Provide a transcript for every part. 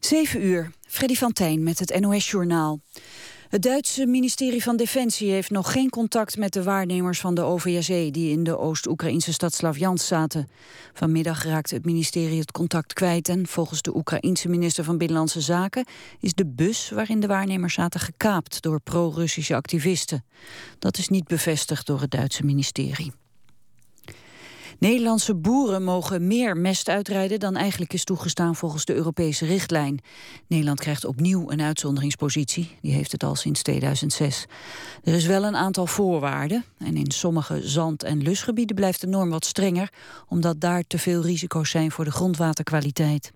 7:00, Freddy van Tijn met het NOS-journaal. Het Duitse ministerie van Defensie heeft nog geen contact met de waarnemers van de OVSE die in de Oost-Oekraïnse stad Slavjansk zaten. Vanmiddag raakte het ministerie het contact kwijt en volgens de Oekraïense minister van Binnenlandse Zaken is de bus waarin de waarnemers zaten gekaapt door pro-Russische activisten. Dat is niet bevestigd door het Duitse ministerie. Nederlandse boeren mogen meer mest uitrijden dan eigenlijk is toegestaan volgens de Europese richtlijn. Nederland krijgt opnieuw een uitzonderingspositie. Die heeft het al sinds 2006. Er is wel een aantal voorwaarden. En in sommige zand- en lusgebieden blijft de norm wat strenger, omdat daar te veel risico's zijn voor de grondwaterkwaliteit.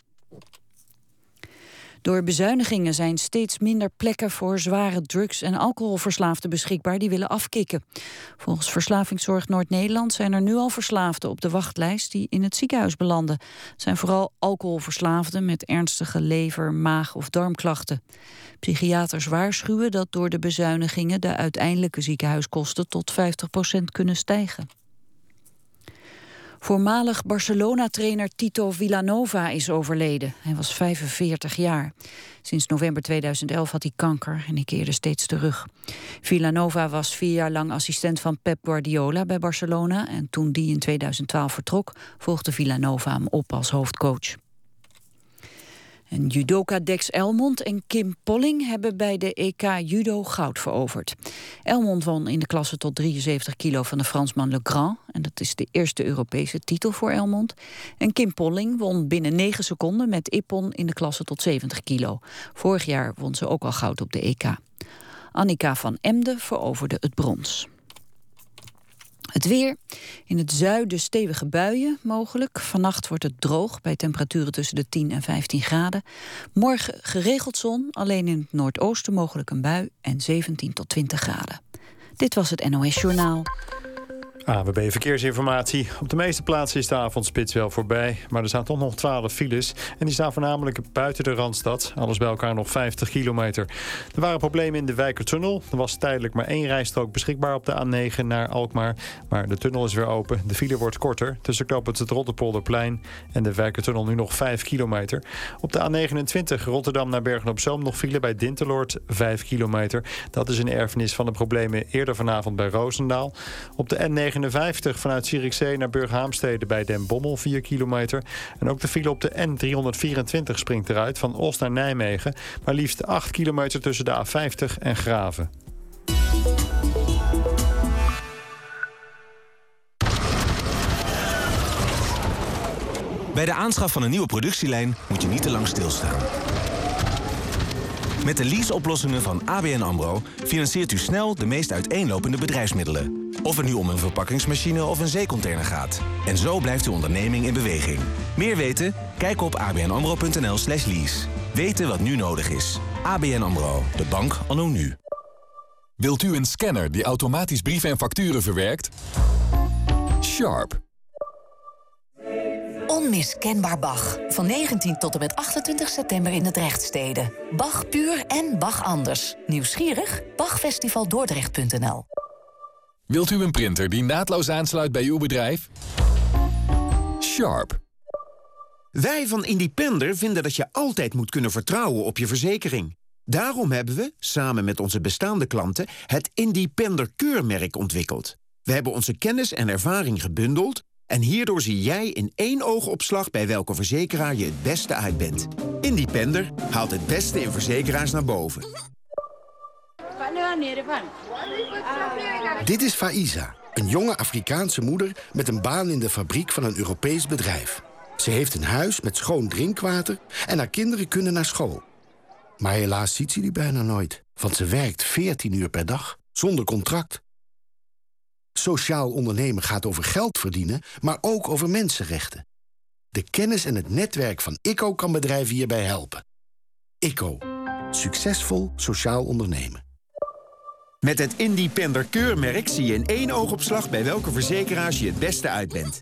Door bezuinigingen zijn steeds minder plekken voor zware drugs- en alcoholverslaafden beschikbaar die willen afkicken. Volgens Verslavingszorg Noord-Nederland zijn er nu al verslaafden op de wachtlijst die in het ziekenhuis belanden. Het zijn vooral alcoholverslaafden met ernstige lever-, maag- of darmklachten. Psychiaters waarschuwen dat door de bezuinigingen de uiteindelijke ziekenhuiskosten tot 50% kunnen stijgen. Voormalig Barcelona-trainer Tito Vilanova is overleden. Hij was 45 jaar. Sinds november 2011 had hij kanker en hij keerde steeds terug. Vilanova was 4 jaar lang assistent van Pep Guardiola bij Barcelona en toen die in 2012 vertrok, volgde Vilanova hem op als hoofdcoach. En judoka Dex Elmond en Kim Polling hebben bij de EK Judo goud veroverd. Elmond won in de klasse tot 73 kilo van de Fransman Legrand. En dat is de eerste Europese titel voor Elmond. En Kim Polling won binnen 9 seconden met Ippon in de klasse tot 70 kilo. Vorig jaar won ze ook al goud op de EK. Annika van Emden veroverde het brons. Het weer. In het zuiden stevige buien mogelijk. Vannacht wordt het droog bij temperaturen tussen de 10 en 15 graden. Morgen geregeld zon, alleen in het noordoosten mogelijk een bui en 17 tot 20 graden. Dit was het NOS Journaal. ANWB Verkeersinformatie. Op de meeste plaatsen is de avondspits wel voorbij. Maar er staan toch nog 12 files. En die staan voornamelijk buiten de Randstad. Alles bij elkaar nog 50 kilometer. Er waren problemen in de Wijkertunnel. Er was tijdelijk maar 1 rijstrook beschikbaar op de A9 naar Alkmaar. Maar de tunnel is weer open. De file wordt korter. Tussen knooppunt het Rotterpolderplein en de Wijkertunnel nu nog 5 kilometer. Op de A29 Rotterdam naar Bergen-op-Zoom nog file bij Dinteloord 5 kilometer. Dat is een erfenis van de problemen eerder vanavond bij Roosendaal. Op de N59 vanuit Zierikzee naar Burghaamstede bij Den Bommel 4 kilometer. En ook de file op de N324 springt eruit van Os naar Nijmegen. Maar liefst 8 kilometer tussen de A50 en Graven. Bij de aanschaf van een nieuwe productielijn moet je niet te lang stilstaan. Met de leaseoplossingen van ABN AMRO financiert u snel de meest uiteenlopende bedrijfsmiddelen. Of het nu om een verpakkingsmachine of een zeecontainer gaat. En zo blijft uw onderneming in beweging. Meer weten? Kijk op abnamro.nl/lease. Weten wat nu nodig is. ABN AMRO, de bank anno nu. Wilt u een scanner die automatisch brieven en facturen verwerkt? Sharp. Onmiskenbaar Bach. Van 19 tot en met 28 september in de Drechtsteden. Bach puur en Bach anders. Nieuwsgierig? Bachfestivaldordrecht.nl. Wilt u een printer die naadloos aansluit bij uw bedrijf? Sharp. Wij van Independer vinden dat je altijd moet kunnen vertrouwen op je verzekering. Daarom hebben we, samen met onze bestaande klanten, het Independer keurmerk ontwikkeld. We hebben onze kennis en ervaring gebundeld en hierdoor zie jij in 1 oogopslag bij welke verzekeraar je het beste uit bent. Independer haalt het beste in verzekeraars naar boven. Dit is Faiza, een jonge Afrikaanse moeder met een baan in de fabriek van een Europees bedrijf. Ze heeft een huis met schoon drinkwater en haar kinderen kunnen naar school. Maar helaas ziet ze die bijna nooit, want ze werkt 14 uur per dag, zonder contract. Sociaal ondernemen gaat over geld verdienen, maar ook over mensenrechten. De kennis en het netwerk van ICO kan bedrijven hierbij helpen. ICO. Succesvol sociaal ondernemen. Met het Independer keurmerk zie je in 1 oogopslag bij welke verzekeraars je het beste uit bent.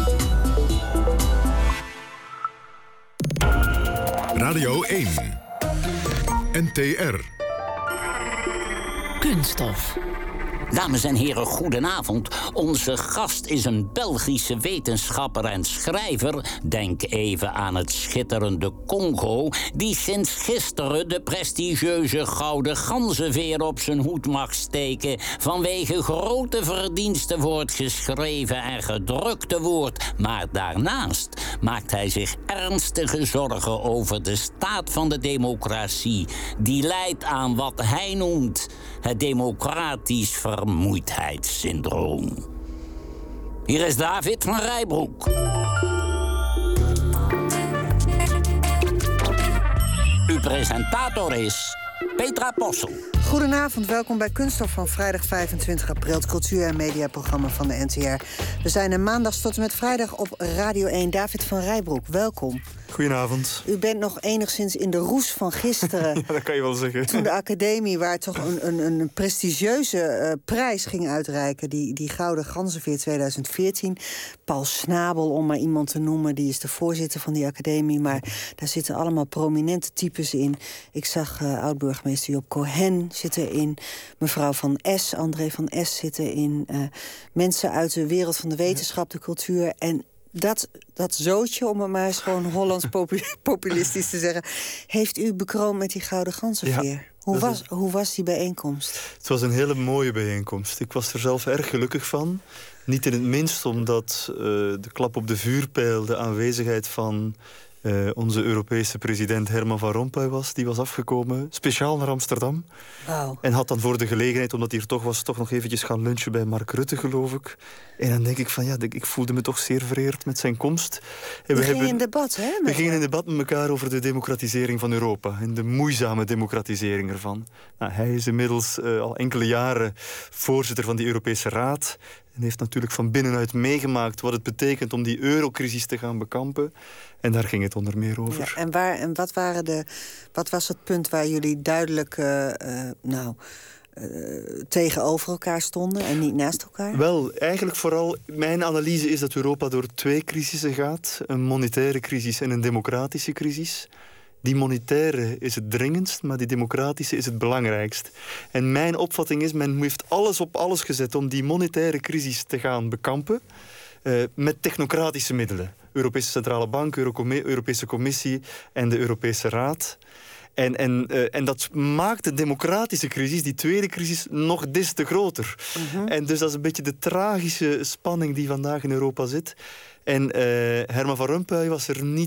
Radio 1. NTR. Kunststof. Dames en heren, goedenavond. Onze gast is een Belgische wetenschapper en schrijver. Denk even aan het schitterende Congo, die sinds gisteren de prestigieuze gouden ganzenveer op zijn hoed mag steken vanwege grote verdiensten voor het geschreven en gedrukte woord. Maar daarnaast maakt hij zich ernstige zorgen over de staat van de democratie, die leidt aan wat hij noemt het democratisch vermoeidheidssyndroom. Hier is David van Rijbroek. Uw presentator is Petra Possel. Goedenavond, welkom bij Kunststof van vrijdag 25 april... het cultuur- en mediaprogramma van de NTR. We zijn er maandag tot en met vrijdag op Radio 1. David van Rijbroek, welkom. Goedenavond. U bent nog enigszins in de roes van gisteren. Ja, dat kan je wel zeggen. Toen de academie, waar toch een prestigieuze prijs ging uitreiken... die Gouden Ganzenveer 2014. Paul Snabel, om maar iemand te noemen, die is de voorzitter van die academie. Maar daar zitten allemaal prominente types in. Ik zag oud-burgemeester Job Cohen zit erin. Mevrouw van S, André van S zit erin. Mensen uit de wereld van de wetenschap, de cultuur. En dat zootje, om het maar eens gewoon Hollands populistisch te zeggen... heeft u bekroond met die Gouden Ganzenveer. Ja, hoe was die bijeenkomst? Het was een hele mooie bijeenkomst. Ik was er zelf erg gelukkig van. Niet in het minst omdat de klap op de vuurpijl... de aanwezigheid van onze Europese president Herman Van Rompuy was. Die was afgekomen, speciaal naar Amsterdam. Wow. En had dan voor de gelegenheid, omdat hij er toch was... toch nog eventjes gaan lunchen bij Mark Rutte, geloof ik. En dan denk ik van, ja, ik voelde me toch zeer vereerd met zijn komst. En we gingen in debat, hè? We gingen in debat met elkaar over de democratisering van Europa. En de moeizame democratisering ervan. Nou, hij is inmiddels al enkele jaren voorzitter van die Europese Raad... en heeft natuurlijk van binnenuit meegemaakt wat het betekent om die eurocrisis te gaan bekampen. En daar ging het onder meer over. Ja, en wat was het punt waar jullie duidelijk tegenover elkaar stonden en niet naast elkaar? Wel, eigenlijk vooral, mijn analyse is dat Europa door 2 crisissen gaat. Een monetaire crisis en een democratische crisis. Die monetaire is het dringendst, maar die democratische is het belangrijkst. En mijn opvatting is, men heeft alles op alles gezet om die monetaire crisis te gaan bekampen. Met technocratische middelen. Europese Centrale Bank, Europese Commissie en de Europese Raad. En dat maakt de democratische crisis, die tweede crisis, nog des te groter. Mm-hmm. En dus dat is een beetje de tragische spanning die vandaag in Europa zit. En Herman Van Rompuy was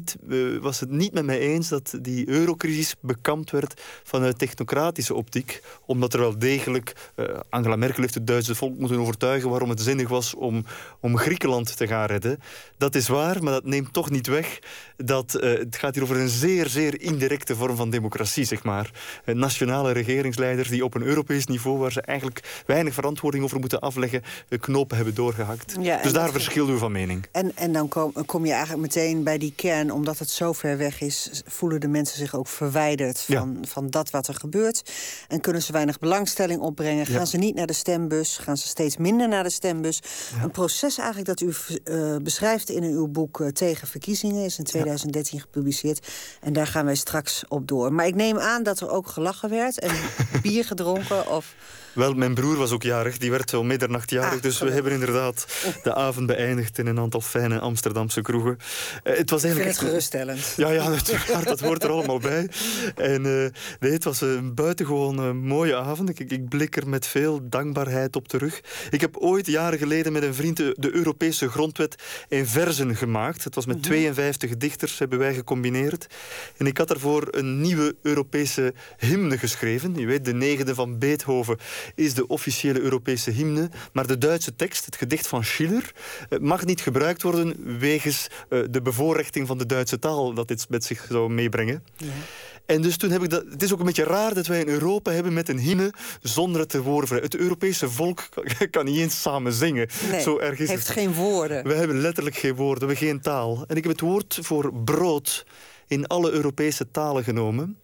het niet met mij eens dat die eurocrisis bekampt werd vanuit technocratische optiek. Omdat er wel degelijk, Angela Merkel heeft het Duitse volk moeten overtuigen waarom het zinnig was om Griekenland te gaan redden. Dat is waar, maar dat neemt toch niet weg dat het gaat hier over een zeer, zeer indirecte vorm van democratie, zeg maar. Nationale regeringsleiders die op een Europees niveau, waar ze eigenlijk weinig verantwoording over moeten afleggen, knopen hebben doorgehakt. Ja, dus daar verschillen we van mening. En dan kom je eigenlijk meteen bij die kern, omdat het zo ver weg is, voelen de mensen zich ook verwijderd van dat wat er gebeurt. En kunnen ze weinig belangstelling opbrengen. Gaan ze niet naar de stembus, gaan ze steeds minder naar de stembus. Ja. Een proces eigenlijk dat u beschrijft in uw boek Tegen Verkiezingen, is in 2013 gepubliceerd. En daar gaan wij straks op door. Maar ik neem aan dat er ook gelachen werd en bier gedronken of... Wel, mijn broer was ook jarig. Die werd om middernacht jarig. Dus we hebben inderdaad de avond beëindigd in een aantal fijne Amsterdamse kroegen. Het was eigenlijk... Ik vind het geruststellend. Ja, natuurlijk. Dat hoort er allemaal bij. En het was een buitengewoon mooie avond. Ik blik er met veel dankbaarheid op terug. Ik heb ooit jaren geleden met een vriend de Europese grondwet in verzen gemaakt. Het was met 52 dichters, hebben wij gecombineerd. En ik had daarvoor een nieuwe Europese hymne geschreven. Je weet, de 9e van Beethoven is de officiële Europese hymne. Maar de Duitse tekst, het gedicht van Schiller, mag niet gebruikt worden wegens de bevoorrechting van de Duitse taal dat dit met zich zou meebrengen. Ja. En dus toen heb ik dat... Het is ook een beetje raar dat wij in Europa hebben met een hymne zonder het te woorden. Het Europese volk kan niet eens samen zingen. Nee, zo erg is heeft geen woorden. We hebben letterlijk geen woorden, we hebben geen taal. En ik heb het woord voor brood in alle Europese talen genomen.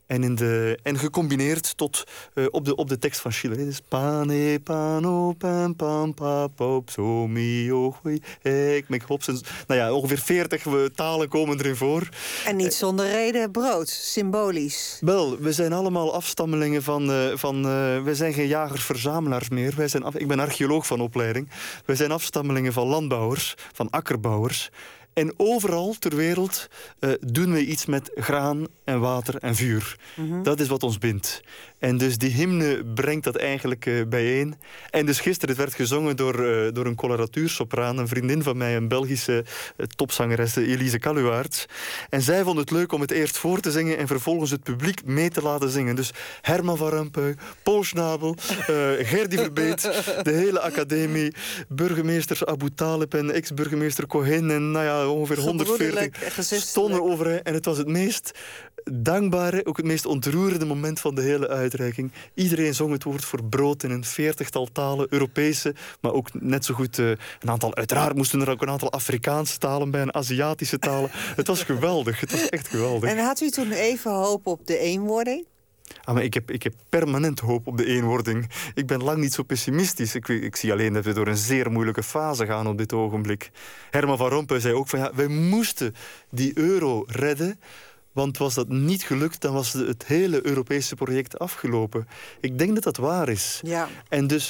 En gecombineerd tot op de tekst van Schiller. Dus pane, pano, pam, pam, papop, so mio, ik make hops. Nou ja, ongeveer 40 talen komen erin voor. En niet zonder reden brood, symbolisch. Wel, we zijn allemaal afstammelingen van wij zijn geen jagers-verzamelaars meer. Ik ben archeoloog van opleiding. Wij zijn afstammelingen van landbouwers, van akkerbouwers. En overal ter wereld doen we iets met graan en water en vuur. Mm-hmm. Dat is wat ons bindt. En dus die hymne brengt dat eigenlijk bijeen. En dus gisteren, het werd gezongen door een coloratuursopraan, een vriendin van mij, een Belgische topzangeres, Elise Caluwaerts. En zij vond het leuk om het eerst voor te zingen en vervolgens het publiek mee te laten zingen. Dus Herman van Rompuy, Paul Schnabel, Gerdy Verbeet, de hele academie, burgemeesters Abu Talib en ex-burgemeester Cohen en nou ja, ongeveer 140 stonden over. En het was het meest dankbare, ook het meest ontroerende moment van de hele uitreiking. Iedereen zong het woord voor brood in een 40-tal talen, Europese, maar ook net zo goed een aantal, uiteraard moesten er ook een aantal Afrikaanse talen bij en Aziatische talen. Het was geweldig, het was echt geweldig. En had u toen even hoop op de eenwording? Maar ik heb permanent hoop op de eenwording. Ik ben lang niet zo pessimistisch. Ik zie alleen dat we door een zeer moeilijke fase gaan op dit ogenblik. Herman van Rompuy zei ook van ja, wij moesten die euro redden. Want was dat niet gelukt, dan was het hele Europese project afgelopen. Ik denk dat dat waar is. Ja. En dus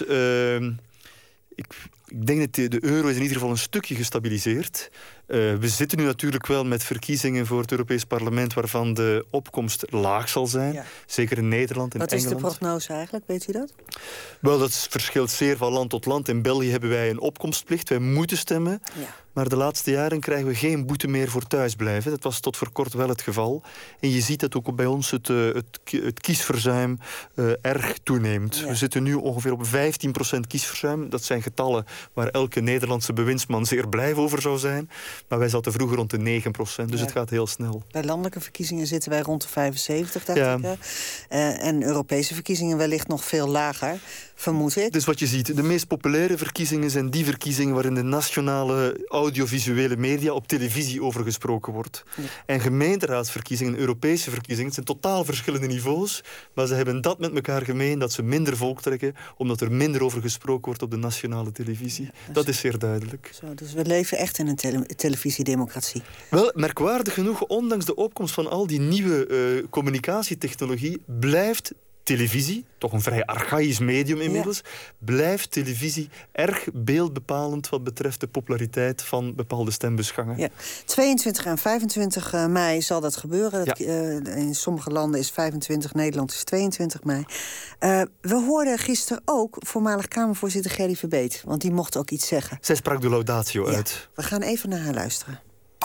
ik denk dat de euro is in ieder geval een stukje gestabiliseerd. We zitten nu natuurlijk wel met verkiezingen voor het Europees Parlement waarvan de opkomst laag zal zijn. Ja. Zeker in Nederland en Engeland. Wat is de prognose eigenlijk, weet u dat? Wel, dat verschilt zeer van land tot land. In België hebben wij een opkomstplicht. Wij moeten stemmen. Ja. Maar de laatste jaren krijgen we geen boete meer voor thuisblijven. Dat was tot voor kort wel het geval. En je ziet dat ook bij ons het kiesverzuim erg toeneemt. Ja. We zitten nu ongeveer op 15% kiesverzuim. Dat zijn getallen waar elke Nederlandse bewindsman zeer blij over zou zijn. Maar wij zaten vroeger rond de 9%, dus het gaat heel snel. Bij landelijke verkiezingen zitten wij rond de 75, dacht ik. En Europese verkiezingen wellicht nog veel lager, vermoed ik. Dus wat je ziet, de meest populaire verkiezingen zijn die verkiezingen waarin de nationale audiovisuele media op televisie over gesproken wordt. Ja. En gemeenteraadsverkiezingen, Europese verkiezingen, het zijn totaal verschillende niveaus, maar ze hebben dat met elkaar gemeen, dat ze minder volk trekken, omdat er minder over gesproken wordt op de nationale televisie. Ja, dat is zeer duidelijk. Zo, dus we leven echt in een televisiedemocratie. Wel, merkwaardig genoeg, ondanks de opkomst van al die nieuwe communicatietechnologie, blijft televisie, toch een vrij archaïsch medium inmiddels, blijft televisie erg beeldbepalend wat betreft de populariteit van bepaalde stembusgangen. Ja. 22 en 25 mei zal dat gebeuren. In sommige landen is 25, Nederland is 22 mei. We hoorden gisteren ook voormalig Kamervoorzitter Gerdy Verbeet, want die mocht ook iets zeggen. Zij sprak de laudatio uit. We gaan even naar haar luisteren.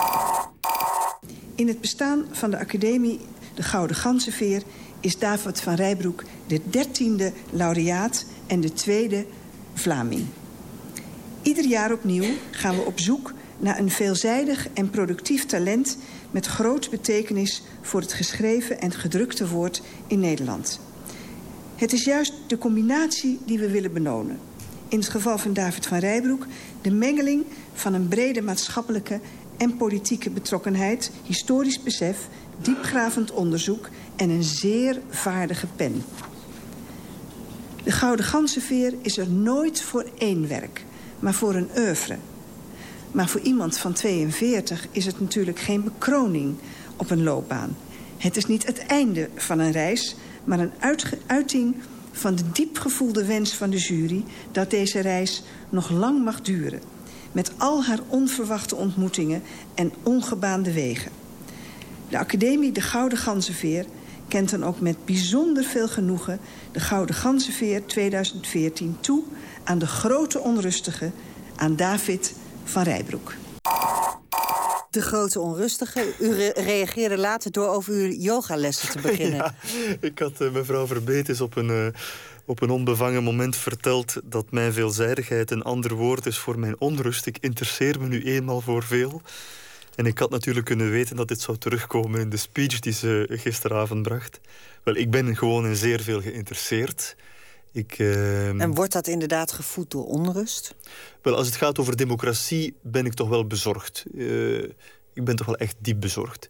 In het bestaan van de academie De Gouden Ganzenveer is David van Rijbroek de 13e laureaat en de 2e Vlaming. Ieder jaar opnieuw gaan we op zoek naar een veelzijdig en productief talent met groot betekenis voor het geschreven en gedrukte woord in Nederland. Het is juist de combinatie die we willen belonen. In het geval van David van Rijbroek de mengeling van een brede maatschappelijke en politieke betrokkenheid, historisch besef, diepgravend onderzoek en een zeer vaardige pen. De Gouden Ganzenveer is er nooit voor één werk, maar voor een oeuvre. Maar voor iemand van 42 is het natuurlijk geen bekroning op een loopbaan. Het is niet het einde van een reis, maar een uiting van de diep gevoelde wens van de jury dat deze reis nog lang mag duren, met al haar onverwachte ontmoetingen en ongebaande wegen. De academie De Gouden Ganzenveer kent dan ook met bijzonder veel genoegen de Gouden Ganzenveer 2014 toe aan de grote onrustige, aan David van Rijbroek. De grote onrustige. U reageerde later door over uw yogalessen te beginnen. Ja, ik had mevrouw Verbeet eens op een onbevangen moment verteld dat mijn veelzijdigheid een ander woord is voor mijn onrust. Ik interesseer me nu eenmaal voor veel. En ik had natuurlijk kunnen weten dat dit zou terugkomen in de speech die ze gisteravond bracht. Wel, ik ben gewoon in zeer veel geïnteresseerd. En wordt dat inderdaad gevoed door onrust? Wel, als het gaat over democratie ben ik toch wel bezorgd. Ik ben toch wel echt diep bezorgd.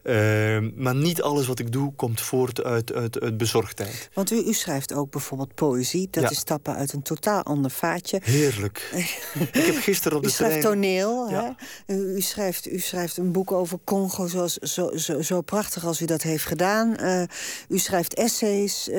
Maar niet alles wat ik doe komt voort uit bezorgdheid. Want u schrijft ook bijvoorbeeld poëzie. Dat is stappen uit een totaal ander vaatje. Heerlijk. Ik heb gisteren op de trein... U schrijft toneel. Ja. Hè? U schrijft een boek over Congo zo prachtig als u dat heeft gedaan. U schrijft essays.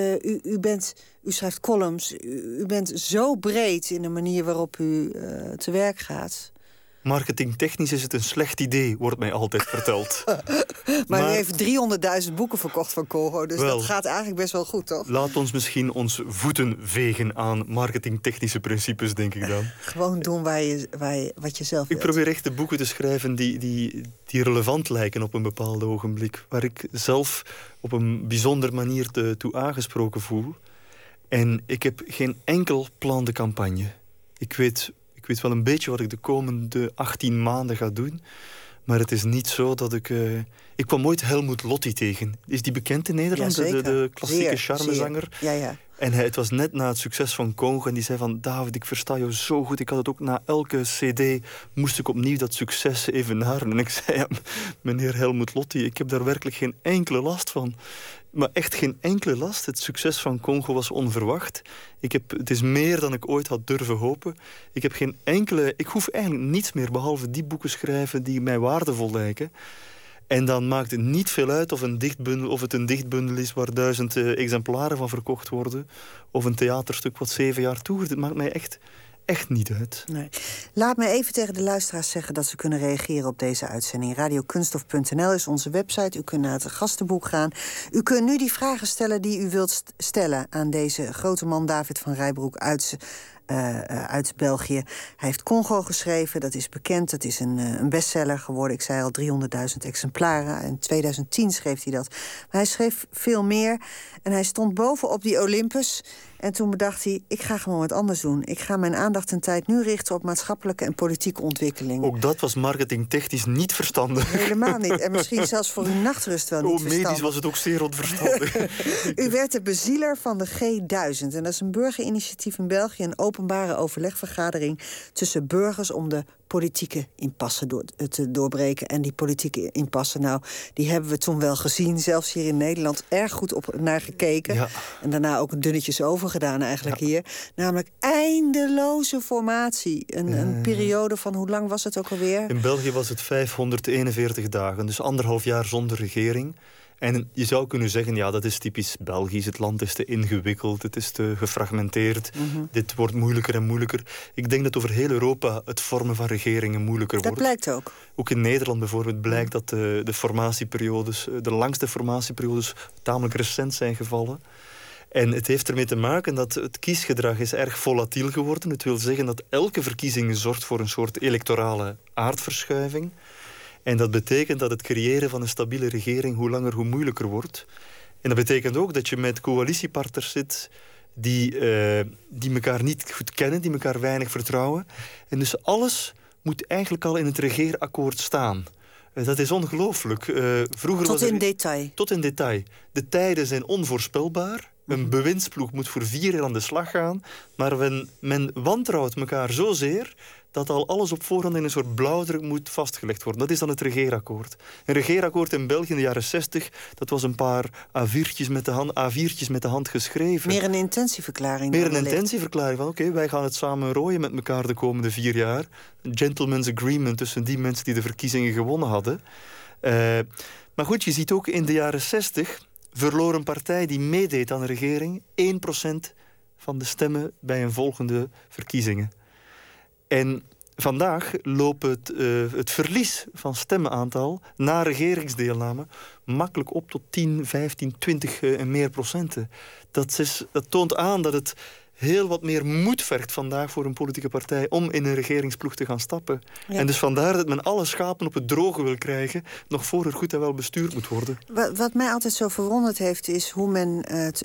U schrijft columns. U bent zo breed in de manier waarop u te werk gaat. Marketingtechnisch is het een slecht idee, wordt mij altijd verteld. Maar u heeft 300.000 boeken verkocht van Congo, dus dat gaat eigenlijk best wel goed, toch? Laat ons misschien ons voeten vegen aan marketingtechnische principes, denk ik dan. Gewoon doen wat je zelf wilt. Ik probeer echt de boeken te schrijven die relevant lijken op een bepaald ogenblik. Waar ik zelf op een bijzondere manier toe aangesproken voel. En ik heb geen enkel plan de campagne. Ik weet wel een beetje wat ik de komende 18 maanden ga doen. Maar het is niet zo dat ik... Ik kwam ooit Helmut Lotti tegen. Is die bekend in Nederland? Ja, de klassieke charmezanger. Ja. En het was net na het succes van Congo. En die zei van, David, ik versta jou zo goed. Ik had het ook na elke cd. Moest ik opnieuw dat succes evenaren. En ik zei, meneer Helmut Lotti, ik heb daar werkelijk geen enkele last van. Maar echt geen enkele last. Het succes van Congo was onverwacht. Het is meer dan ik ooit had durven hopen. Ik hoef eigenlijk niets meer behalve die boeken schrijven die mij waardevol lijken. En dan maakt het niet veel uit of het een dichtbundel is waar 1000 exemplaren van verkocht worden. Of een theaterstuk wat 7 jaar toert. Het maakt mij echt niet uit. Nee. Laat me even tegen de luisteraars zeggen dat ze kunnen reageren op deze uitzending. Radiokunstof.nl is onze website. U kunt naar het gastenboek gaan. U kunt nu die vragen stellen die u wilt stellen aan deze grote man David van Rijbroek uit België. Hij heeft Congo geschreven, dat is bekend. Dat is een bestseller geworden. Ik zei al 300.000 exemplaren. In 2010 schreef hij dat. Maar hij schreef veel meer. En hij stond bovenop die Olympus. En toen bedacht hij, ik ga gewoon wat anders doen. Ik ga mijn aandacht en tijd nu richten op maatschappelijke en politieke ontwikkelingen. Ook dat was marketingtechnisch niet verstandig. Helemaal niet. En misschien zelfs voor uw nachtrust wel niet verstandig. Medisch was het ook zeer onverstandig. U werd de bezieler van de G1000. En dat is een burgerinitiatief in België. Een openbare overlegvergadering tussen burgers om de politieke impasse te doorbreken. En die politieke impasse, die hebben we toen wel gezien. Zelfs hier in Nederland erg goed naar gekeken. Ja. En daarna ook dunnetjes overgedaan eigenlijk hier. Namelijk eindeloze formatie. Een periode van, hoe lang was het ook alweer? In België was het 541 dagen. Dus 1,5 jaar zonder regering. En je zou kunnen zeggen, ja, dat is typisch Belgisch. Het land is te ingewikkeld, het is te gefragmenteerd. Mm-hmm. Dit wordt moeilijker en moeilijker. Ik denk dat over heel Europa het vormen van regeringen moeilijker wordt. Dat blijkt ook. Ook in Nederland bijvoorbeeld blijkt dat de formatieperiodes, de langste formatieperiodes, tamelijk recent zijn gevallen. En het heeft ermee te maken dat het kiesgedrag is erg volatiel geworden. Het wil zeggen dat elke verkiezing zorgt voor een soort electorale aardverschuiving. En dat betekent dat het creëren van een stabiele regering hoe langer hoe moeilijker wordt. En dat betekent ook dat je met coalitiepartners zit die elkaar niet goed kennen, die elkaar weinig vertrouwen. En dus alles moet eigenlijk al in het regeerakkoord staan. Dat is ongelooflijk. Tot in detail. Tot in detail. De tijden zijn onvoorspelbaar. Een bewindsploeg moet voor 4 jaar aan de slag gaan. Maar men wantrouwt elkaar zozeer dat al alles op voorhand in een soort blauwdruk moet vastgelegd worden. Dat is dan het regeerakkoord. Een regeerakkoord in België in de jaren 60... dat was een paar A4'tjes met de hand geschreven. Meer een intentieverklaring. Meer een intentieverklaring van oké, wij gaan het samen rooien met elkaar de komende 4 jaar. Een gentleman's agreement tussen die mensen die de verkiezingen gewonnen hadden. Maar goed, je ziet ook in de jaren 60... verloor een partij die meedeed aan de regering 1% van de stemmen bij een volgende verkiezingen. En vandaag loopt het verlies van stemmenaantal na regeringsdeelname makkelijk op tot 10, 15, 20 en meer procenten. Dat toont aan dat het heel wat meer moed vergt vandaag voor een politieke partij om in een regeringsploeg te gaan stappen. Ja. En dus vandaar dat men alle schapen op het droge wil krijgen, nog voor er goed en wel bestuurd moet worden. Wat mij altijd zo verwonderd heeft, is hoe men,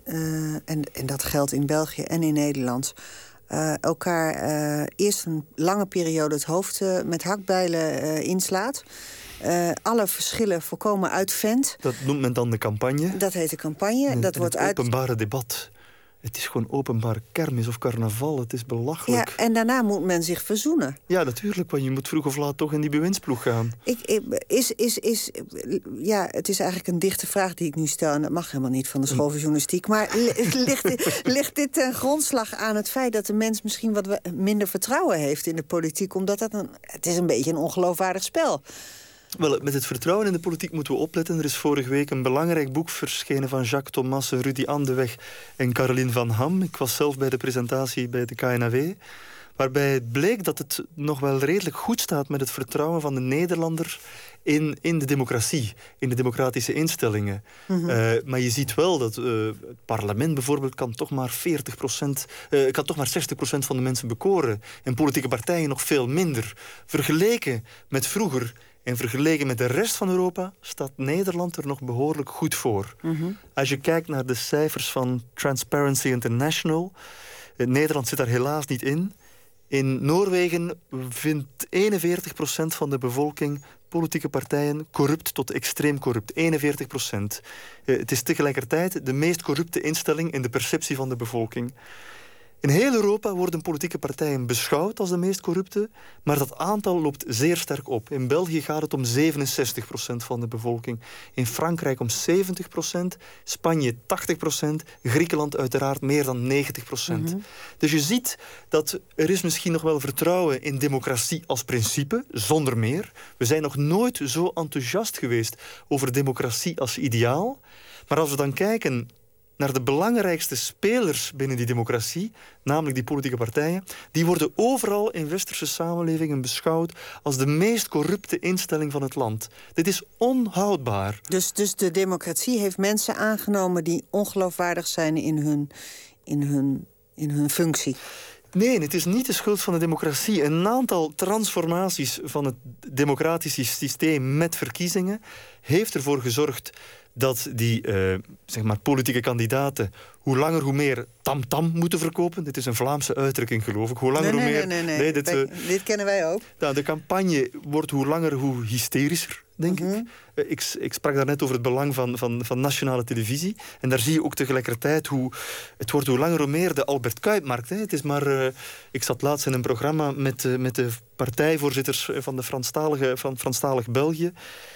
en dat geldt in België en in Nederland, elkaar eerst een lange periode het hoofd met hakbijlen inslaat. Alle verschillen volkomen uitvent. Dat noemt men dan de campagne. Dat heet de campagne. Dat wordt het openbare debat. Het is gewoon openbaar kermis of carnaval. Het is belachelijk. Ja, en daarna moet men zich verzoenen. Ja, natuurlijk, want je moet vroeg of laat toch in die bewindsploeg gaan. Het is eigenlijk een dichte vraag die ik nu stel, en dat mag helemaal niet van de school van journalistiek. Maar ligt dit ten grondslag aan het feit dat de mens misschien wat minder vertrouwen heeft in de politiek, omdat het is een beetje een ongeloofwaardig spel. Wel, met het vertrouwen in de politiek moeten we opletten. Er is vorige week een belangrijk boek verschenen van Jacques Thomassen, Rudy Andeweg en Caroline van Ham. Ik was zelf bij de presentatie bij de KNAW. Waarbij het bleek dat het nog wel redelijk goed staat met het vertrouwen van de Nederlander in de democratie, in de democratische instellingen. Maar je ziet wel dat het parlement bijvoorbeeld kan toch maar 60% van de mensen bekoren. En politieke partijen nog veel minder. Vergeleken met vroeger en vergeleken met de rest van Europa staat Nederland er nog behoorlijk goed voor. Als je kijkt naar de cijfers van Transparency International, Nederland zit daar helaas niet in. In Noorwegen vindt 41% van de bevolking politieke partijen corrupt tot extreem corrupt. 41%. Het is tegelijkertijd de meest corrupte instelling in de perceptie van de bevolking. In heel Europa worden politieke partijen beschouwd als de meest corrupte, maar dat aantal loopt zeer sterk op. In België gaat het om 67% van de bevolking. In Frankrijk om 70%, Spanje 80%, Griekenland uiteraard meer dan 90%. Dus je ziet dat er is misschien nog wel vertrouwen in democratie als principe, zonder meer. We zijn nog nooit zo enthousiast geweest over democratie als ideaal. Maar als we dan kijken naar de belangrijkste spelers binnen die democratie, namelijk die politieke partijen, die worden overal in westerse samenlevingen beschouwd als de meest corrupte instelling van het land. Dit is onhoudbaar. Dus de democratie heeft mensen aangenomen die ongeloofwaardig zijn in hun functie. Nee, het is niet de schuld van de democratie. Een aantal transformaties van het democratische systeem met verkiezingen heeft ervoor gezorgd dat die politieke kandidaten hoe langer hoe meer tamtam moeten verkopen. Dit is een Vlaamse uitdrukking, geloof ik. Hoe langer hoe meer. Nee. Dit kennen wij ook. Nou, de campagne wordt hoe langer hoe hysterischer, denk ik. Ik sprak daarnet over het belang van nationale televisie. En daar zie je ook tegelijkertijd het wordt hoe langer hoe meer de Albert Kuipmarkt. Hè. Het is maar. Ik zat laatst in een programma met de partijvoorzitters van Franstalig België.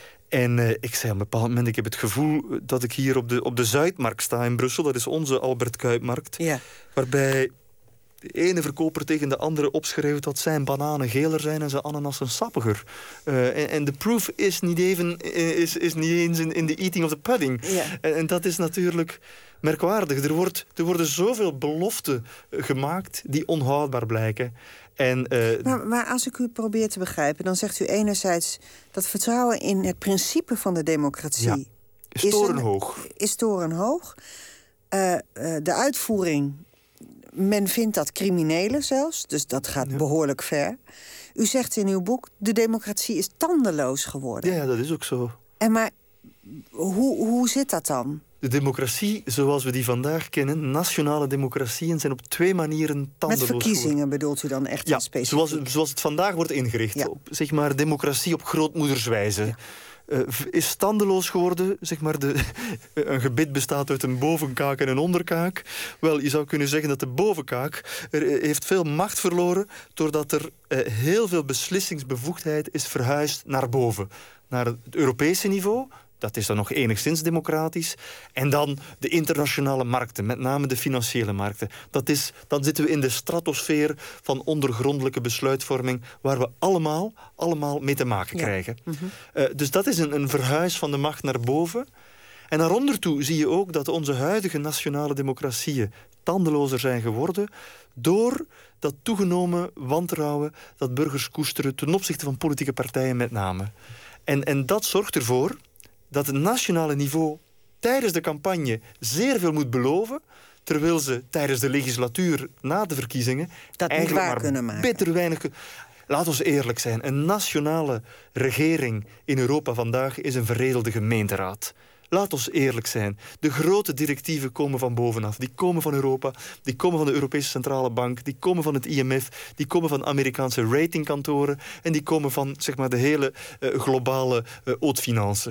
En ik zei op een bepaald moment, ik heb het gevoel dat ik hier op de Zuidmarkt sta in Brussel. Dat is onze Albert Kuipmarkt. Ja. Waarbij de ene verkoper tegen de andere opschreeuwt dat zijn bananen geler zijn en zijn ananassen sappiger. En de proof is niet eens in de eating of the pudding. Ja. En dat is natuurlijk merkwaardig. Er worden zoveel beloften gemaakt die onhoudbaar blijken. Maar als ik u probeer te begrijpen, dan zegt u enerzijds dat vertrouwen in het principe van de democratie is torenhoog. De uitvoering, men vindt dat criminelen zelfs, dus dat gaat behoorlijk ver. U zegt in uw boek, de democratie is tandeloos geworden. Ja, dat is ook zo. Maar hoe zit dat dan? De democratie, zoals we die vandaag kennen, nationale democratieën, zijn op 2 manieren tandeloos. Met verkiezingen bedoelt u dan echt specifiek? Zoals het vandaag wordt ingericht. Ja. Op, democratie op grootmoederswijze. Ja. Is tandeloos geworden. Een gebit bestaat uit een bovenkaak en een onderkaak. Wel, je zou kunnen zeggen dat de bovenkaak heeft veel macht verloren, doordat er heel veel beslissingsbevoegdheid is verhuisd naar boven. Naar het Europese niveau. Dat is dan nog enigszins democratisch. En dan de internationale markten, met name de financiële markten. Dan zitten we in de stratosfeer van ondergrondelijke besluitvorming, waar we allemaal mee te maken krijgen. Dus dat is een verhuis van de macht naar boven. En naar onder toe zie je ook dat onze huidige nationale democratieën tandelozer zijn geworden door dat toegenomen wantrouwen dat burgers koesteren ten opzichte van politieke partijen met name. En dat zorgt ervoor dat het nationale niveau tijdens de campagne zeer veel moet beloven, terwijl ze tijdens de legislatuur na de verkiezingen dat eigenlijk niet waar kunnen maken. Bitter weinig. Laat ons eerlijk zijn, een nationale regering in Europa vandaag is een veredelde gemeenteraad. laat ons eerlijk zijn. De grote directieven komen van bovenaf. Die komen van Europa, die komen van de Europese Centrale Bank, die komen van het IMF, die komen van Amerikaanse ratingkantoren en die komen van zeg maar, de hele globale haute finance.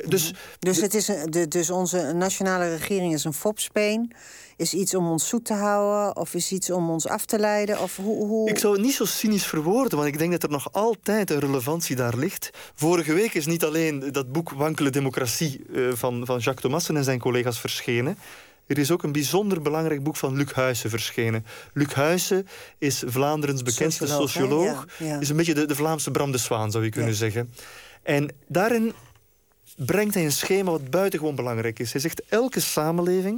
Dus onze nationale regering is een fopspeen? Is iets om ons zoet te houden? Of is iets om ons af te leiden? Of hoe... Ik zou het niet zo cynisch verwoorden, want ik denk dat er nog altijd een relevantie daar ligt. Vorige week is niet alleen dat boek Wankele Democratie van Jacques Thomassen en zijn collega's verschenen. Er is ook een bijzonder belangrijk boek van Luc Huysse verschenen. Luc Huysse is Vlaanderens bekendste socioloog. Ja. Is een beetje de Vlaamse Bram de Zwaan, zou je kunnen zeggen. En daarin brengt hij een schema wat buitengewoon belangrijk is. Hij zegt, elke samenleving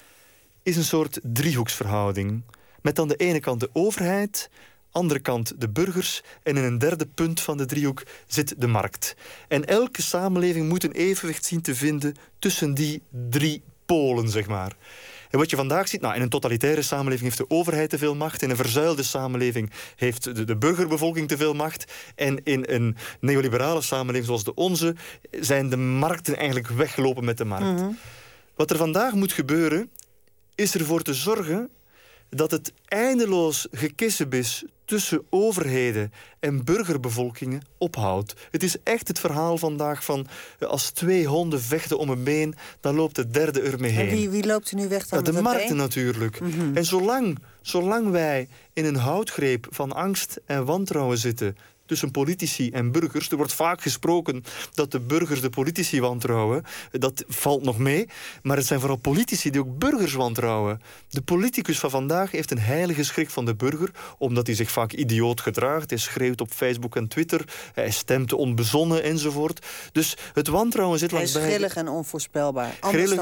is een soort driehoeksverhouding. Met aan de ene kant de overheid, andere kant de burgers en in een derde punt van de driehoek zit de markt. En elke samenleving moet een evenwicht zien te vinden tussen die drie polen, zeg maar. En wat je vandaag ziet, in een totalitaire samenleving heeft de overheid te veel macht. In een verzuilde samenleving heeft de burgerbevolking te veel macht. En in een neoliberale samenleving zoals de onze zijn de markten eigenlijk weggelopen met de markt. Mm-hmm. Wat er vandaag moet gebeuren, is ervoor te zorgen dat het eindeloos gekissebis tussen overheden en burgerbevolkingen ophoudt. Het is echt het verhaal vandaag van als twee honden vechten om een been, dan loopt de derde ermee heen. En wie loopt er nu weg dan? De markten natuurlijk. Mm-hmm. En zolang wij in een houtgreep van angst en wantrouwen zitten tussen politici en burgers. Er wordt vaak gesproken dat de burgers de politici wantrouwen. Dat valt nog mee. Maar het zijn vooral politici die ook burgers wantrouwen. De politicus van vandaag heeft een heilige schrik van de burger, omdat hij zich vaak idioot gedraagt. Hij schreeuwt op Facebook en Twitter. Hij stemt onbezonnen enzovoort. Dus het wantrouwen zit langs beide. Hij is grillig en onvoorspelbaar.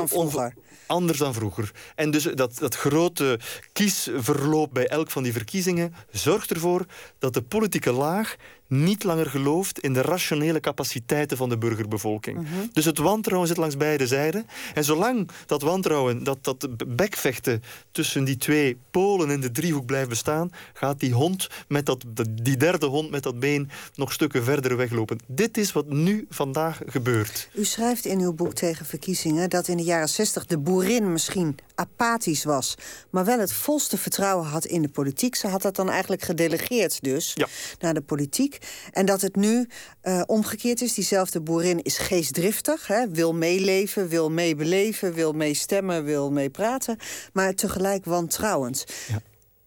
Anders dan vroeger. En dus dat grote kiesverloop bij elk van die verkiezingen zorgt ervoor dat de politieke laag niet langer gelooft in de rationele capaciteiten van de burgerbevolking. Mm-hmm. Dus het wantrouwen zit langs beide zijden. En zolang dat wantrouwen, dat bekvechten tussen die twee polen in de driehoek blijft bestaan, gaat die hond die derde hond met dat been nog stukken verder weglopen. Dit is wat nu vandaag gebeurt. U schrijft in uw boek tegen verkiezingen dat in de jaren 60 de boerin misschien apathisch was, maar wel het volste vertrouwen had in de politiek. Ze had dat dan eigenlijk gedelegeerd naar de politiek. En dat het nu omgekeerd is. Diezelfde boerin is geestdriftig, wil meeleven, wil meebeleven, wil meestemmen, wil meepraten, maar tegelijk wantrouwend. Ja.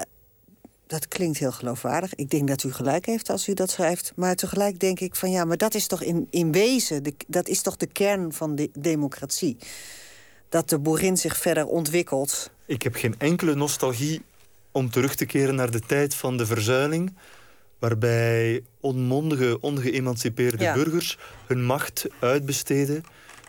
Dat klinkt heel geloofwaardig. Ik denk dat u gelijk heeft als u dat schrijft. Maar tegelijk denk ik van maar dat is toch in wezen, dat is toch de kern van de democratie. Dat de boerin zich verder ontwikkelt. Ik heb geen enkele nostalgie om terug te keren naar de tijd van de verzuiling, waarbij onmondige, ongeëmancipeerde burgers hun macht uitbesteden.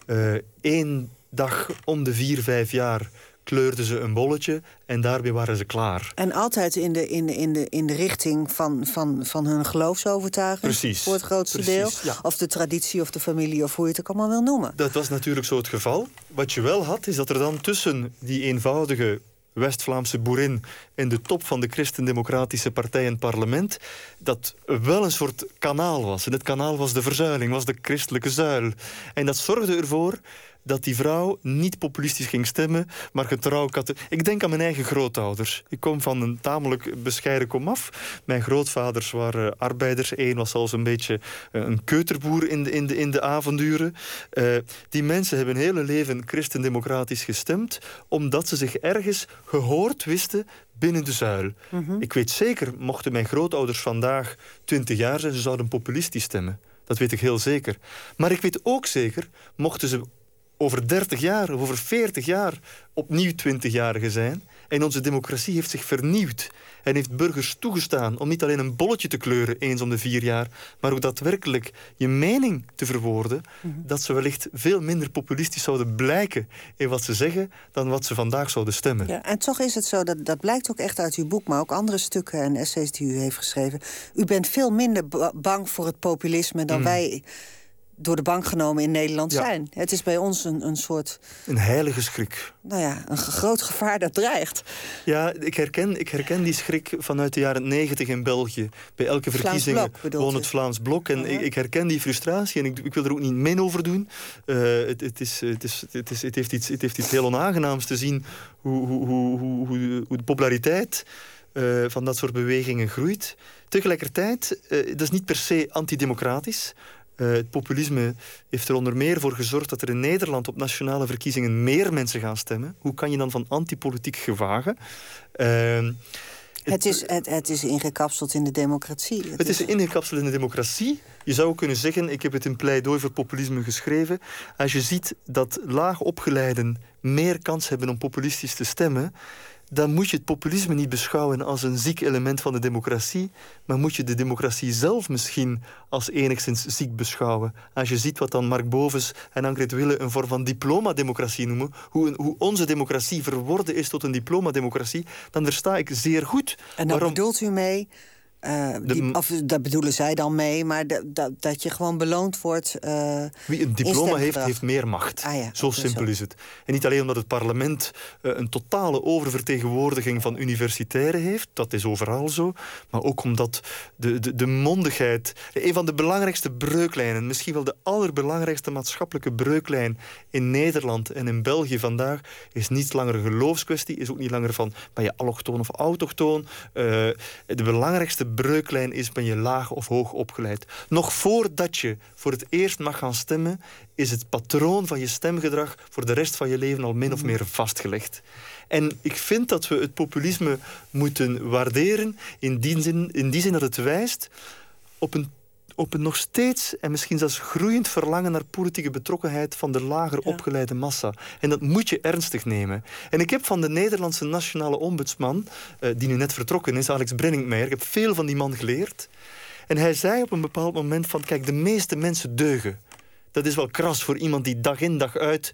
1 dag om de 4-5 jaar kleurden ze een bolletje en daarbij waren ze klaar. En altijd in de richting van hun geloofsovertuiging. Precies. Voor het grootste deel. Ja. Of de traditie of de familie of hoe je het ook allemaal wil noemen. Dat was natuurlijk zo het geval. Wat je wel had, is dat er dan tussen die eenvoudige West-Vlaamse boerin en de top van de Christendemocratische Partij in het parlement, dat wel een soort kanaal was. En het kanaal was de verzuiling, was de christelijke zuil. En dat zorgde ervoor dat die vrouw niet populistisch ging stemmen, maar getrouw Ik denk aan mijn eigen grootouders. Ik kom van een tamelijk bescheiden komaf. Mijn grootvaders waren arbeiders. Eén was zelfs een beetje een keuterboer in de avonduren. Die mensen hebben hun hele leven christendemocratisch gestemd, omdat ze zich ergens gehoord wisten binnen de zuil. Mm-hmm. Ik weet zeker, mochten mijn grootouders vandaag 20 jaar zijn, ze zouden populistisch stemmen. Dat weet ik heel zeker. Maar ik weet ook zeker, mochten ze over 30 jaar of over 40 jaar opnieuw 20-jarigen zijn, en onze democratie heeft zich vernieuwd en heeft burgers toegestaan om niet alleen een bolletje te kleuren eens om de 4 jaar, maar ook daadwerkelijk je mening te verwoorden, dat ze wellicht veel minder populistisch zouden blijken in wat ze zeggen dan wat ze vandaag zouden stemmen. Ja, en toch is het zo, dat blijkt ook echt uit uw boek, maar ook andere stukken en essays die u heeft geschreven. U bent veel minder bang voor het populisme dan wij door de bank genomen in Nederland zijn. Het is bij ons een soort... Een heilige schrik. Nou ja, een groot gevaar dat dreigt. Ja, ik herken die schrik vanuit de jaren 90 in België. Bij elke verkiezingen won het Vlaams Blok. En ik herken die frustratie en ik wil er ook niet min over doen. Het heeft iets heel onaangenaams te zien hoe de populariteit van dat soort bewegingen groeit. Tegelijkertijd, dat is niet per se antidemocratisch. Het populisme heeft er onder meer voor gezorgd dat er in Nederland op nationale verkiezingen meer mensen gaan stemmen. Hoe kan je dan van antipolitiek gewagen? Het is ingekapseld in de democratie. Het is ingekapseld in de democratie. Je zou kunnen zeggen, ik heb het in pleidooi voor populisme geschreven. Als je ziet dat laag opgeleiden meer kans hebben om populistisch te stemmen, dan moet je het populisme niet beschouwen als een ziek element van de democratie, maar moet je de democratie zelf misschien als enigszins ziek beschouwen. Als je ziet wat dan Mark Bovens en Ankret Wille een vorm van diplomademocratie noemen, hoe onze democratie verworden is tot een diplomademocratie, dan versta ik zeer goed. En daar bedoelt u mee... of daar bedoelen zij dan mee, maar dat je gewoon beloond wordt. Wie een diploma heeft meer macht. Zo simpel is het. En niet alleen omdat het parlement een totale oververtegenwoordiging van universitairen heeft, dat is overal zo, maar ook omdat de mondigheid, een van de belangrijkste breuklijnen, misschien wel de allerbelangrijkste maatschappelijke breuklijn in Nederland en in België vandaag, is niet langer een geloofskwestie, is ook niet langer van ben je allochtoon of autochtoon. De belangrijkste breuklijn is, ben je laag of hoog opgeleid. Nog voordat je voor het eerst mag gaan stemmen, is het patroon van je stemgedrag voor de rest van je leven al min of meer vastgelegd. En ik vind dat we het populisme moeten waarderen in die zin dat het wijst op een nog steeds en misschien zelfs groeiend verlangen naar politieke betrokkenheid van de lager opgeleide massa. En dat moet je ernstig nemen. En ik heb van de Nederlandse nationale ombudsman, die nu net vertrokken is, Alex Brenningmeijer, ik heb veel van die man geleerd. En hij zei op een bepaald moment van, kijk, de meeste mensen deugen. Dat is wel kras voor iemand die dag in dag uit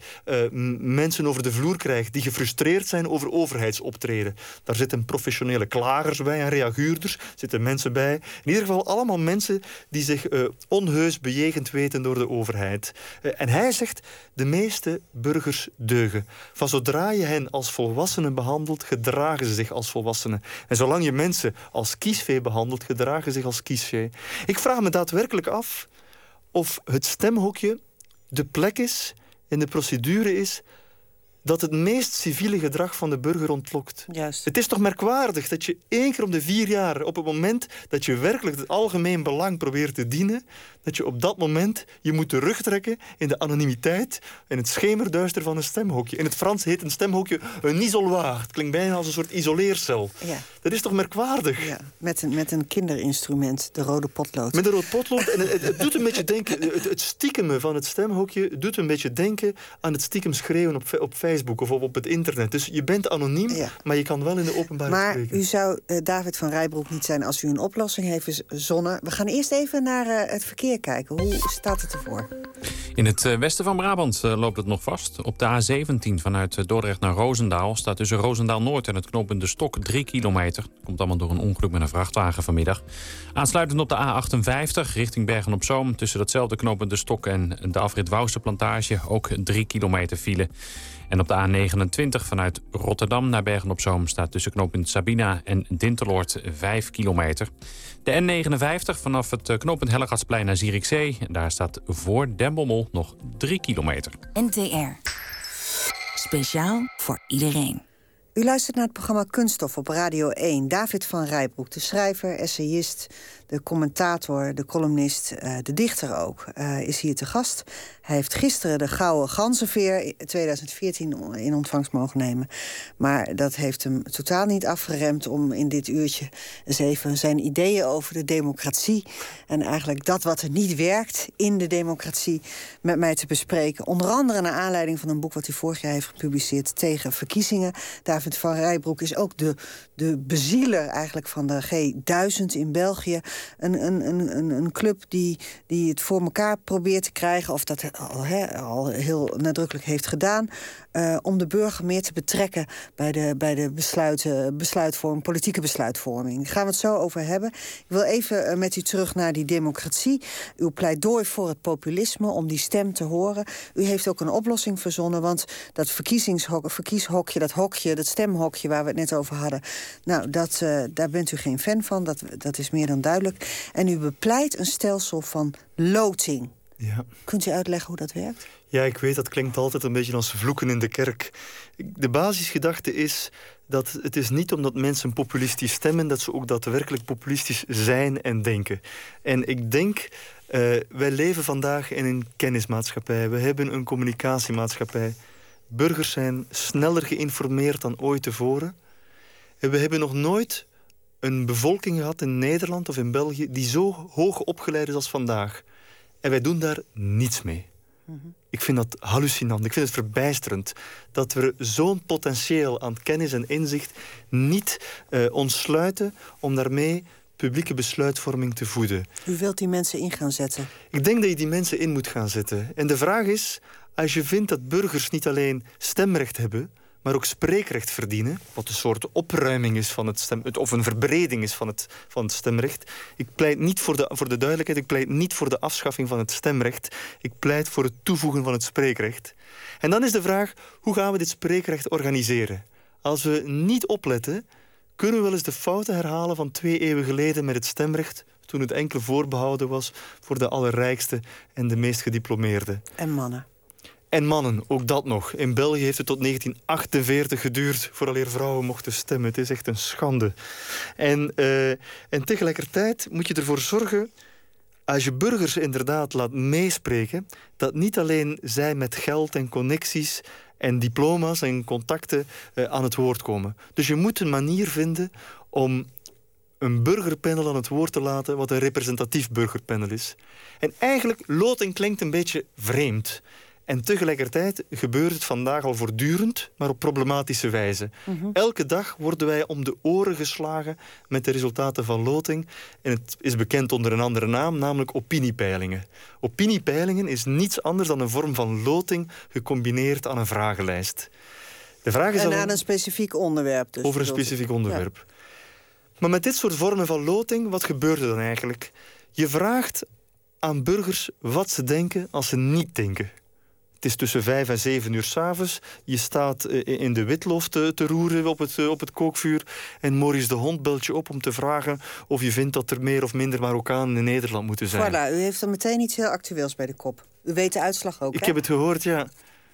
mensen over de vloer krijgt die gefrustreerd zijn over overheidsoptreden. Daar zitten professionele klagers bij en reaguurders, zitten mensen bij. In ieder geval allemaal mensen die zich onheus bejegend weten door de overheid. En hij zegt, de meeste burgers deugen. Van zodra je hen als volwassenen behandelt, gedragen ze zich als volwassenen. En zolang je mensen als kiesvee behandelt, gedragen ze zich als kiesvee. Ik vraag me daadwerkelijk af of het stemhokje de plek is en de procedure is dat het meest civiele gedrag van de burger ontlokt. Juist. Het is toch merkwaardig dat je 1 keer om de 4 jaar, op het moment dat je werkelijk het algemeen belang probeert te dienen, dat je op dat moment je moet terugtrekken in de anonimiteit en het schemerduister van een stemhokje. In het Frans heet een stemhokje een isoloir. Het klinkt bijna als een soort isoleercel. Ja. Dat is toch merkwaardig? Ja, met een kinderinstrument, de rode potlood. Met een rode potlood. En het doet een beetje denken, het stiekemen van het stemhokje doet een beetje denken aan het stiekem schreeuwen op Facebook of op het internet. Dus je bent anoniem, maar je kan wel in de openbaarheid spreken. Maar u zou David van Rijbroek niet zijn als u een oplossing heeft verzonnen. We gaan eerst even naar het verkeer kijken. Hoe staat het ervoor? In het westen van Brabant loopt het nog vast. Op de A17 vanuit Dordrecht naar Roosendaal staat tussen Roosendaal-Noord en het knooppunt De Stok 3 kilometer. Komt allemaal door een ongeluk met een vrachtwagen vanmiddag. Aansluitend op de A58 richting Bergen-op-Zoom tussen datzelfde knooppunt De Stok en de afrit Wouwsterplantage ook 3 kilometer file. En op de A29 vanuit Rotterdam naar Bergen-op-Zoom staat tussen knooppunt Sabina en Dinteloord 5 kilometer. De N59 vanaf het knooppunt Hellegatsplein naar Zierikzee. Daar staat voor Den Bommel nog 3 kilometer. NTR. Speciaal voor iedereen. U luistert naar het programma Kunststof op Radio 1. David van Rijbroek, de schrijver, essayist, de commentator, de columnist, de dichter ook, is hier te gast. Hij heeft gisteren de Gouden Ganzenveer 2014 in ontvangst mogen nemen. Maar dat heeft hem totaal niet afgeremd om in dit uurtje eens even zijn ideeën over de democratie en eigenlijk dat wat er niet werkt in de democratie met mij te bespreken. Onder andere naar aanleiding van een boek wat hij vorig jaar heeft gepubliceerd tegen verkiezingen. David van Rijbroek is ook de bezieler eigenlijk van de G1000 in België. een club die het voor elkaar probeert te krijgen, of dat al heel nadrukkelijk heeft gedaan, om de burger meer te betrekken bij de besluitvorming, politieke besluitvorming. Daar gaan we het zo over hebben. Ik wil even met u terug naar die democratie. Uw pleidooi voor het populisme, om die stem te horen. U heeft ook een oplossing verzonnen, want dat verkieshokje, dat stemhokje waar we het net over hadden, nou, daar bent u geen fan van, dat is meer dan duidelijk. En u bepleit een stelsel van loting. Ja. Kunt u uitleggen hoe dat werkt? Ja, ik weet, dat klinkt altijd een beetje als vloeken in de kerk. De basisgedachte is dat het is niet omdat mensen populistisch stemmen, dat ze ook daadwerkelijk populistisch zijn en denken. En ik denk, wij leven vandaag in een kennismaatschappij. We hebben een communicatiemaatschappij. Burgers zijn sneller geïnformeerd dan ooit tevoren. En we hebben nog nooit een bevolking gehad in Nederland of in België die zo hoog opgeleid is als vandaag. En wij doen daar niets mee. Ik vind dat hallucinant. Ik vind het verbijsterend dat we zo'n potentieel aan kennis en inzicht niet ontsluiten om daarmee publieke besluitvorming te voeden. U wilt die mensen in gaan zetten? Ik denk dat je die mensen in moet gaan zetten. En de vraag is, als je vindt dat burgers niet alleen stemrecht hebben, maar ook spreekrecht verdienen, wat een soort opruiming is van het stemrecht, of een verbreding is van het stemrecht. Ik pleit niet voor de duidelijkheid, ik pleit niet voor de afschaffing van het stemrecht. Ik pleit voor het toevoegen van het spreekrecht. En dan is de vraag, hoe gaan we dit spreekrecht organiseren? Als we niet opletten, kunnen we wel eens de fouten herhalen van 2 eeuwen geleden met het stemrecht, toen het enkel voorbehouden was voor de allerrijkste en de meest gediplomeerden. En mannen. En mannen, ook dat nog. In België heeft het tot 1948 geduurd vooraleer vrouwen mochten stemmen. Het is echt een schande. En tegelijkertijd moet je ervoor zorgen, als je burgers inderdaad laat meespreken, dat niet alleen zij met geld en connecties en diploma's en contacten aan het woord komen. Dus je moet een manier vinden om een burgerpanel aan het woord te laten wat een representatief burgerpanel is. En eigenlijk, loting klinkt een beetje vreemd. En tegelijkertijd gebeurt het vandaag al voortdurend, maar op problematische wijze. Elke dag worden wij om de oren geslagen met de resultaten van loting. En het is bekend onder een andere naam, namelijk opiniepeilingen. Opiniepeilingen is niets anders dan een vorm van loting gecombineerd aan een vragenlijst. De vraag is aan een specifiek onderwerp. Dus over een specifiek onderwerp. Ja. Maar met dit soort vormen van loting, wat gebeurt er dan eigenlijk? Je vraagt aan burgers wat ze denken als ze niet denken. Het is tussen 5 en 7 uur 's avonds. Je staat in de witlof te roeren op het kookvuur. En Maurice de Hond belt je op om te vragen of je vindt dat er meer of minder Marokkanen in Nederland moeten zijn. Voilà, u heeft er meteen iets heel actueels bij de kop. U weet de uitslag ook, Ik heb het gehoord, ja.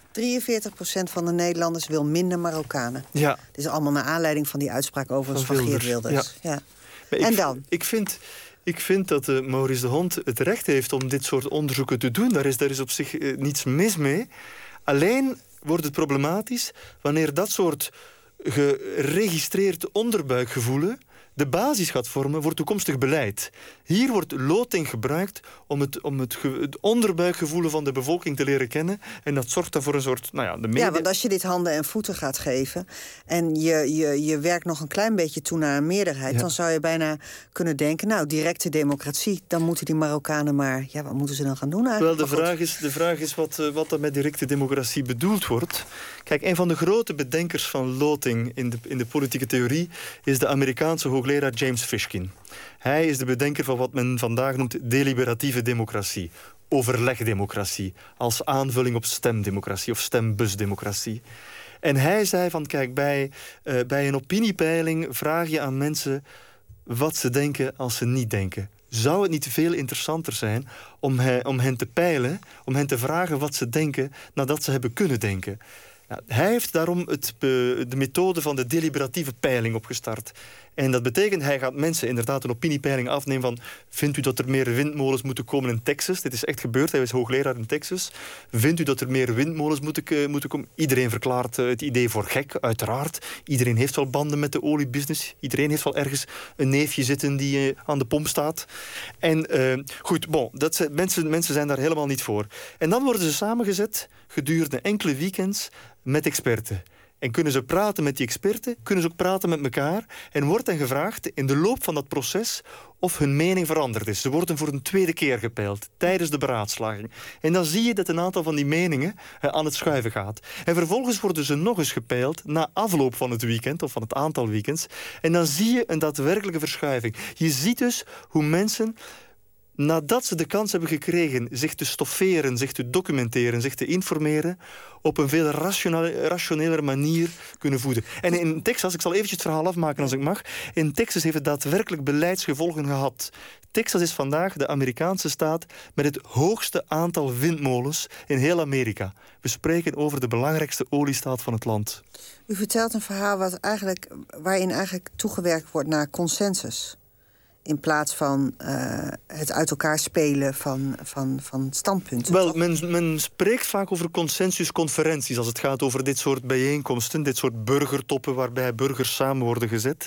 43% van de Nederlanders wil minder Marokkanen. Ja. Het is allemaal naar aanleiding van die uitspraak overigens van Geert Wilders. Ja. En dan? Ik vind dat Maurice de Hond het recht heeft om dit soort onderzoeken te doen. Daar is op zich niets mis mee. Alleen wordt het problematisch wanneer dat soort geregistreerd onderbuikgevoelen de basis gaat vormen voor toekomstig beleid. Hier wordt loting gebruikt om het onderbuikgevoel van de bevolking te leren kennen. En dat zorgt dan voor een soort... de media... Ja, want als je dit handen en voeten gaat geven en je werkt nog een klein beetje toe naar een meerderheid, dan zou je bijna kunnen denken, directe democratie, dan moeten die Marokkanen maar... Ja, wat moeten ze dan gaan doen eigenlijk? Wel, de vraag is wat er met directe democratie bedoeld wordt. Kijk, een van de grote bedenkers van loting in de politieke theorie is de Amerikaanse hoogleraar James Fishkin. Hij is de bedenker van wat men vandaag noemt deliberatieve democratie. Overlegdemocratie. Als aanvulling op stemdemocratie of stembusdemocratie. En hij zei van, kijk, bij een opiniepeiling vraag je aan mensen wat ze denken als ze niet denken. Zou het niet veel interessanter zijn om hen te peilen, om hen te vragen wat ze denken nadat ze hebben kunnen denken? Hij heeft daarom de methode van de deliberatieve peiling opgestart. En dat betekent, hij gaat mensen inderdaad een opiniepeiling afnemen van, vindt u dat er meer windmolens moeten komen in Texas? Dit is echt gebeurd, hij is hoogleraar in Texas. Vindt u dat er meer windmolens moeten komen? Iedereen verklaart het idee voor gek, uiteraard. Iedereen heeft wel banden met de oliebusiness. Iedereen heeft wel ergens een neefje zitten die aan de pomp staat. En goed, mensen zijn daar helemaal niet voor. En dan worden ze samengezet gedurende enkele weekends met experten. En kunnen ze praten met die experten, kunnen ze ook praten met elkaar. En wordt dan gevraagd in de loop van dat proces of hun mening veranderd is. Ze worden voor een tweede keer gepeild, tijdens de beraadslaging. En dan zie je dat een aantal van die meningen aan het schuiven gaat. En vervolgens worden ze nog eens gepeild na afloop van het weekend, of van het aantal weekends. En dan zie je een daadwerkelijke verschuiving. Je ziet dus hoe mensen, nadat ze de kans hebben gekregen zich te stofferen, zich te documenteren, zich te informeren, op een veel rationelere manier kunnen voeden. En in Texas, ik zal eventjes het verhaal afmaken als ik mag, in Texas heeft het daadwerkelijk beleidsgevolgen gehad. Texas is vandaag de Amerikaanse staat met het hoogste aantal windmolens in heel Amerika. We spreken over de belangrijkste oliestaat van het land. U vertelt een verhaal waarin eigenlijk toegewerkt wordt naar consensus. In plaats van het uit elkaar spelen van standpunten. Wel, men spreekt vaak over consensusconferenties als het gaat over dit soort bijeenkomsten, dit soort burgertoppen waarbij burgers samen worden gezet.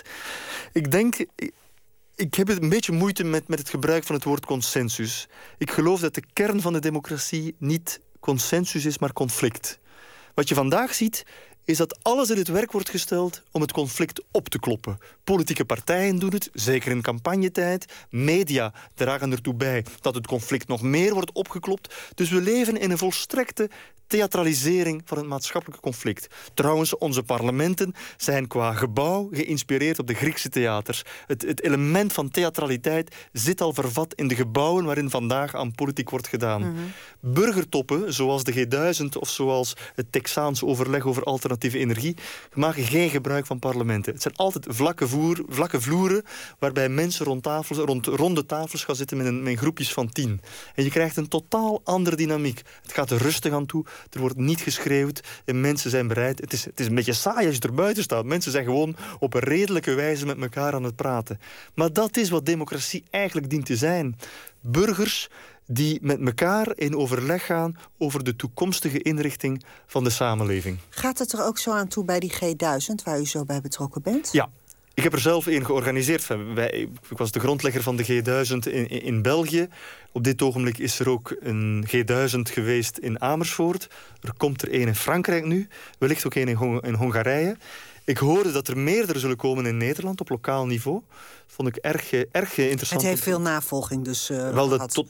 Ik heb een beetje moeite met het gebruik van het woord consensus. Ik geloof dat de kern van de democratie niet consensus is, maar conflict. Wat je vandaag ziet, is dat alles in het werk wordt gesteld om het conflict op te kloppen. Politieke partijen doen het, zeker in campagnetijd. Media dragen ertoe bij dat het conflict nog meer wordt opgeklopt. Dus we leven in een volstrekte theatralisering van het maatschappelijke conflict. Trouwens, onze parlementen zijn qua gebouw geïnspireerd op de Griekse theaters. Het element van theatraliteit zit al vervat in de gebouwen waarin vandaag aan politiek wordt gedaan. Mm-hmm. Burgertoppen, zoals de G1000 of zoals het Texaanse overleg over alternatieve energie, maken geen gebruik van parlementen. Het zijn altijd vlakke vloeren waarbij mensen rond ronde tafels gaan zitten met groepjes van 10. En je krijgt een totaal andere dynamiek. Het gaat er rustig aan toe. Er wordt niet geschreeuwd en mensen zijn bereid. Het is een beetje saai als je er buiten staat. Mensen zijn gewoon op een redelijke wijze met elkaar aan het praten. Maar dat is wat democratie eigenlijk dient te zijn. Burgers die met elkaar in overleg gaan over de toekomstige inrichting van de samenleving. Gaat het er ook zo aan toe bij die G1000, waar u zo bij betrokken bent? Ja. Ik heb er zelf een georganiseerd. Ik was de grondlegger van de G1000 in België. Op dit ogenblik is er ook een G1000 geweest in Amersfoort. Er komt er een in Frankrijk nu. Wellicht ook een in Hongarije. Ik hoorde dat er meerdere zullen komen in Nederland op lokaal niveau. Vond ik erg interessant. Het heeft veel navolging dus wel,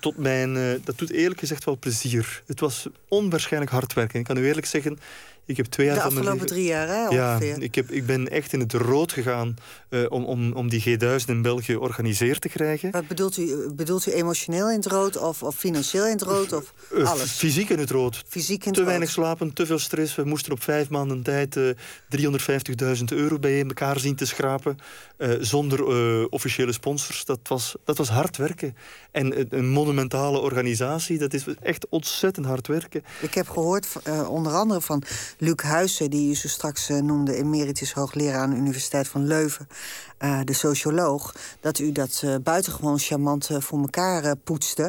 dat doet eerlijk gezegd wel plezier. Het was onwaarschijnlijk hard werken. Ik kan u eerlijk zeggen, ik heb 2 jaar van mijn leven... De afgelopen 3 jaar, hè, ongeveer. Ja, ik ben echt in het rood gegaan om die G1000 in België georganiseerd te krijgen. Wat bedoelt u emotioneel in het rood of financieel in het rood? Of alles? Fysiek in het rood. Te weinig slapen, te veel stress. We moesten op 5 maanden tijd €350.000 bij elkaar zien te schrapen. Zonder officiële sponsors. Dat was hard werken. En een monumentale organisatie, dat is echt ontzettend hard werken. Ik heb gehoord onder andere van Luc Huysse, die u zo straks noemde, emeritus hoogleraar aan de Universiteit van Leuven, de socioloog, dat u dat buitengewoon charmant voor elkaar poetste.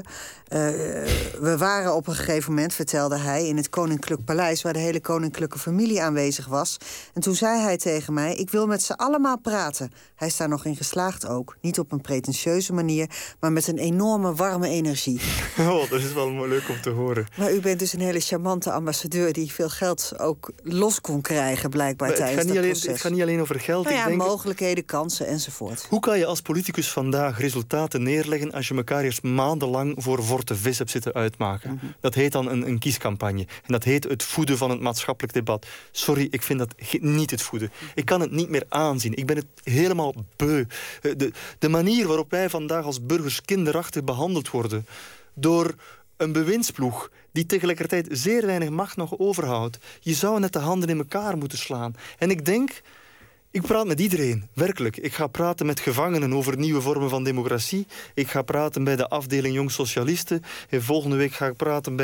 We waren op een gegeven moment, vertelde hij, in het Koninklijk Paleis, waar de hele koninklijke familie aanwezig was. En toen zei hij tegen mij, ik wil met ze allemaal praten. Hij is daar nog in geslaagd ook. Niet op een pretentieuze manier, maar met een enorme warme energie. Oh, dat is wel leuk om te horen. Maar u bent dus een hele charmante ambassadeur die veel geld ook los kon krijgen, blijkbaar, tijdens dat proces. Het gaat niet alleen over geld. Nou ja, mogelijkheden, kansen enzovoort. Hoe kan je als politicus vandaag resultaten neerleggen als je elkaar eerst maandenlang voor vorte vis hebt zitten uitmaken? Mm-hmm. Dat heet dan een kiescampagne. En dat heet het voeden van het maatschappelijk debat. Sorry, ik vind dat niet het voeden. Ik kan het niet meer aanzien. Ik ben het helemaal beu. De manier waarop wij vandaag als burgers kinderachtig behandeld worden door een bewindsploeg die tegelijkertijd zeer weinig macht nog overhoudt. Je zou net de handen in elkaar moeten slaan. En ik praat met iedereen, werkelijk. Ik ga praten met gevangenen over nieuwe vormen van democratie. Ik ga praten bij de afdeling Jong Socialisten. En volgende week ga ik praten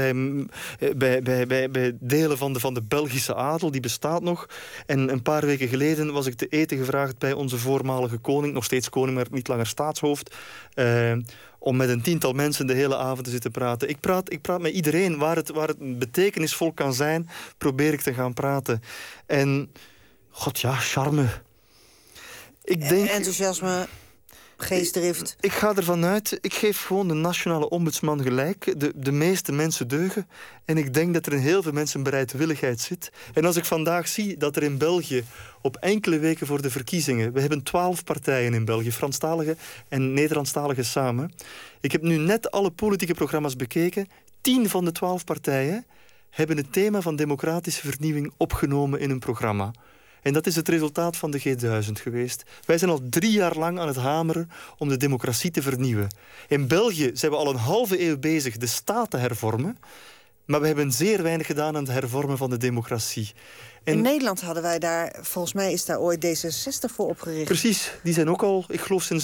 bij delen van de Belgische adel. Die bestaat nog. En een paar weken geleden was ik te eten gevraagd bij onze voormalige koning. Nog steeds koning, maar niet langer staatshoofd. Om met een 10-tal mensen de hele avond te zitten praten. Ik praat met iedereen. Waar het betekenisvol kan zijn, probeer ik te gaan praten. En god ja, charme. Ik denk... Enthousiasme, geestdrift. Ik ga ervan uit, ik geef gewoon de nationale ombudsman gelijk. De meeste mensen deugen. En ik denk dat er in heel veel mensen bereidwilligheid zit. En als ik vandaag zie dat er in België op enkele weken voor de verkiezingen... we hebben 12 partijen in België, Franstalige en Nederlandstalige samen. Ik heb nu net alle politieke programma's bekeken. 10 van de 12 partijen hebben het thema van democratische vernieuwing opgenomen in hun programma. En dat is het resultaat van de G1000 geweest. Wij zijn al 3 jaar lang aan het hameren om de democratie te vernieuwen. In België zijn we al een halve eeuw bezig de staat te hervormen. Maar we hebben zeer weinig gedaan aan het hervormen van de democratie. In Nederland hadden wij daar, volgens mij is daar ooit D66 voor opgericht. Precies, die zijn ook al, ik geloof sinds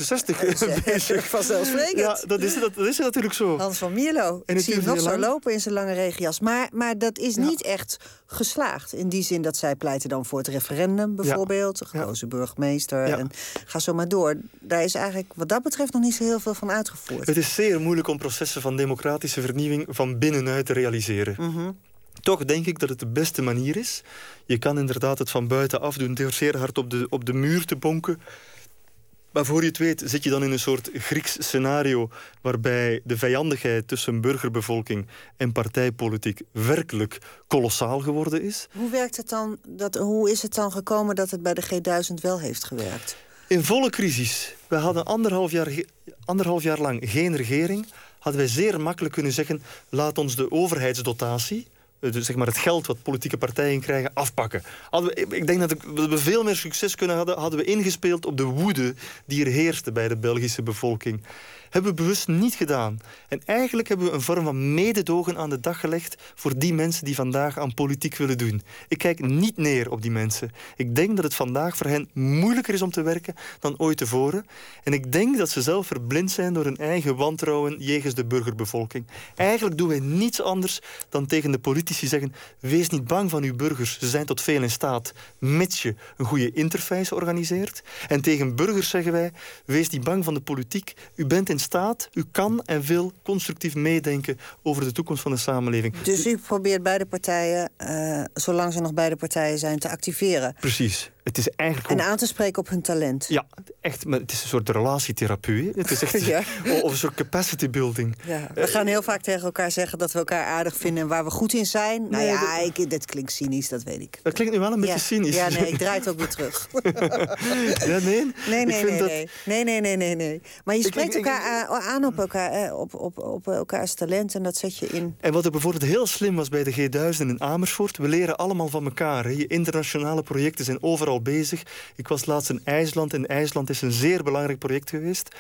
1966 bezig. Vanzelfsprekend. Ja, dat is natuurlijk zo. Hans van Mierlo, ik zie hem nog zo lopen in zijn lange regenjas. Maar dat is niet echt geslaagd. In die zin dat zij pleiten dan voor het referendum bijvoorbeeld. De gekozen burgemeester. Ja. En ga zo maar door. Daar is eigenlijk wat dat betreft nog niet zo heel veel van uitgevoerd. Het is zeer moeilijk om processen van democratische vernieuwing van binnenuit te realiseren. Mm-hmm. Toch denk ik dat het de beste manier is. Je kan inderdaad het van buitenaf doen, door zeer hard op de muur te bonken. Maar voor je het weet zit je dan in een soort Grieks scenario... waarbij de vijandigheid tussen burgerbevolking en partijpolitiek... werkelijk kolossaal geworden is. Hoe werkt het dan? Hoe is het dan gekomen dat het bij de G1000 wel heeft gewerkt? In volle crisis. We hadden anderhalf jaar lang geen regering. Hadden wij zeer makkelijk kunnen zeggen... laat ons de overheidsdotatie... dus zeg maar het geld wat politieke partijen krijgen, afpakken. Ik denk dat we veel meer succes hadden we ingespeeld op de woede die er heerste bij de Belgische bevolking. Hebben we bewust niet gedaan. En eigenlijk hebben we een vorm van mededogen aan de dag gelegd voor die mensen die vandaag aan politiek willen doen. Ik kijk niet neer op die mensen. Ik denk dat het vandaag voor hen moeilijker is om te werken dan ooit tevoren. En ik denk dat ze zelf verblind zijn door hun eigen wantrouwen jegens de burgerbevolking. Eigenlijk doen wij niets anders dan tegen de politici zeggen: wees niet bang van uw burgers, ze zijn tot veel in staat, mits je een goede interface organiseert. En tegen burgers zeggen wij: wees niet bang van de politiek, u bent in staat, u kan en wil constructief meedenken over de toekomst van de samenleving. Dus u probeert beide partijen, zolang ze nog beide partijen zijn, te activeren. Precies. Het is eigenlijk en aan te spreken op hun talent. Ja, echt, maar het is een soort relatietherapie. Het is echt of een soort capacity building. Ja, we gaan heel vaak tegen elkaar zeggen dat we elkaar aardig vinden en waar we goed in zijn. Nou ja, dit klinkt cynisch, dat weet ik. Dat klinkt nu wel een beetje cynisch. Ja, nee, ik draai het ook weer terug. Ja, nee? Nee. Maar je spreekt elkaar aan op elkaars talent en dat zet je in. En wat er bijvoorbeeld heel slim was bij de G1000 in Amersfoort, we leren allemaal van elkaar. Hè. Je internationale projecten zijn overal bezig. Ik was laatst in IJsland en IJsland is een zeer belangrijk project geweest.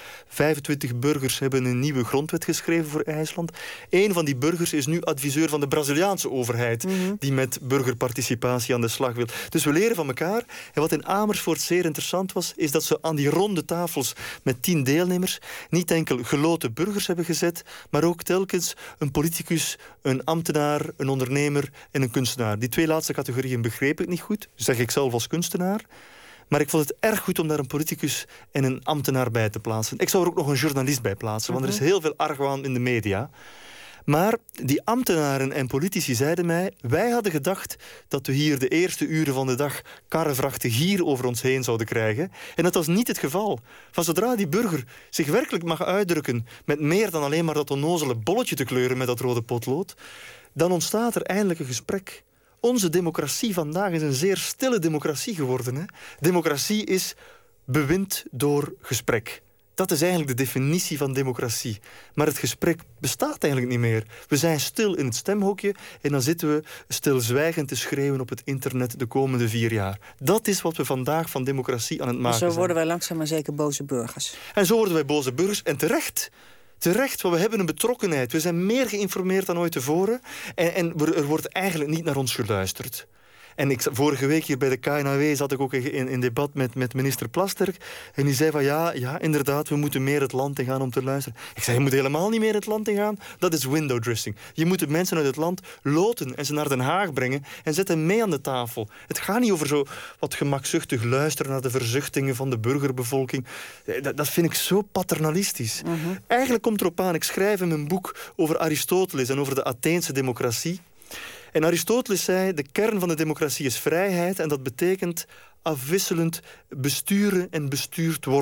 25 burgers hebben een nieuwe grondwet geschreven voor IJsland. Eén van die burgers is nu adviseur van de Braziliaanse overheid, die met burgerparticipatie aan de slag wil. Dus we leren van elkaar. En wat in Amersfoort zeer interessant was, is dat ze aan die ronde tafels met 10 deelnemers niet enkel geloten burgers hebben gezet, maar ook telkens een politicus, een ambtenaar, een ondernemer en een kunstenaar. Die 2 laatste categorieën begreep ik niet goed, zeg ik zelf als kunstenaar. Maar ik vond het erg goed om daar een politicus en een ambtenaar bij te plaatsen. Ik zou er ook nog een journalist bij plaatsen, want er is heel veel argwaan in de media. Maar die ambtenaren en politici zeiden mij, wij hadden gedacht dat we hier de eerste uren van de dag karrevrachten gier over ons heen zouden krijgen. En dat was niet het geval. Van zodra die burger zich werkelijk mag uitdrukken met meer dan alleen maar dat onnozele bolletje te kleuren met dat rode potlood, dan ontstaat er eindelijk een gesprek. Onze democratie vandaag is een zeer stille democratie geworden. Hè? Democratie is bewind door gesprek. Dat is eigenlijk de definitie van democratie. Maar het gesprek bestaat eigenlijk niet meer. We zijn stil in het stemhokje en dan zitten we stilzwijgend te schreeuwen op het internet de komende 4 jaar. Dat is wat we vandaag van democratie aan het maken zijn. Zo worden wij langzaam maar zeker boze burgers. En zo worden wij boze burgers en terecht. Terecht, want we hebben een betrokkenheid. We zijn meer geïnformeerd dan ooit tevoren. En er wordt eigenlijk niet naar ons geluisterd. En vorige week hier bij de KNAW zat ik ook in debat met minister Plasterk. En die zei van ja, inderdaad, we moeten meer het land in gaan om te luisteren. Ik zei, je moet helemaal niet meer het land in gaan. Dat is window dressing. Je moet de mensen uit het land loten en ze naar Den Haag brengen en zet hen mee aan de tafel. Het gaat niet over zo wat gemakzuchtig luisteren naar de verzuchtingen van de burgerbevolking. Dat vind ik zo paternalistisch. Eigenlijk komt erop aan, ik schrijf in mijn boek over Aristoteles en over de Atheense democratie. En Aristoteles zei, de kern van de democratie is vrijheid en dat betekent afwisselend besturen en bestuurd worden.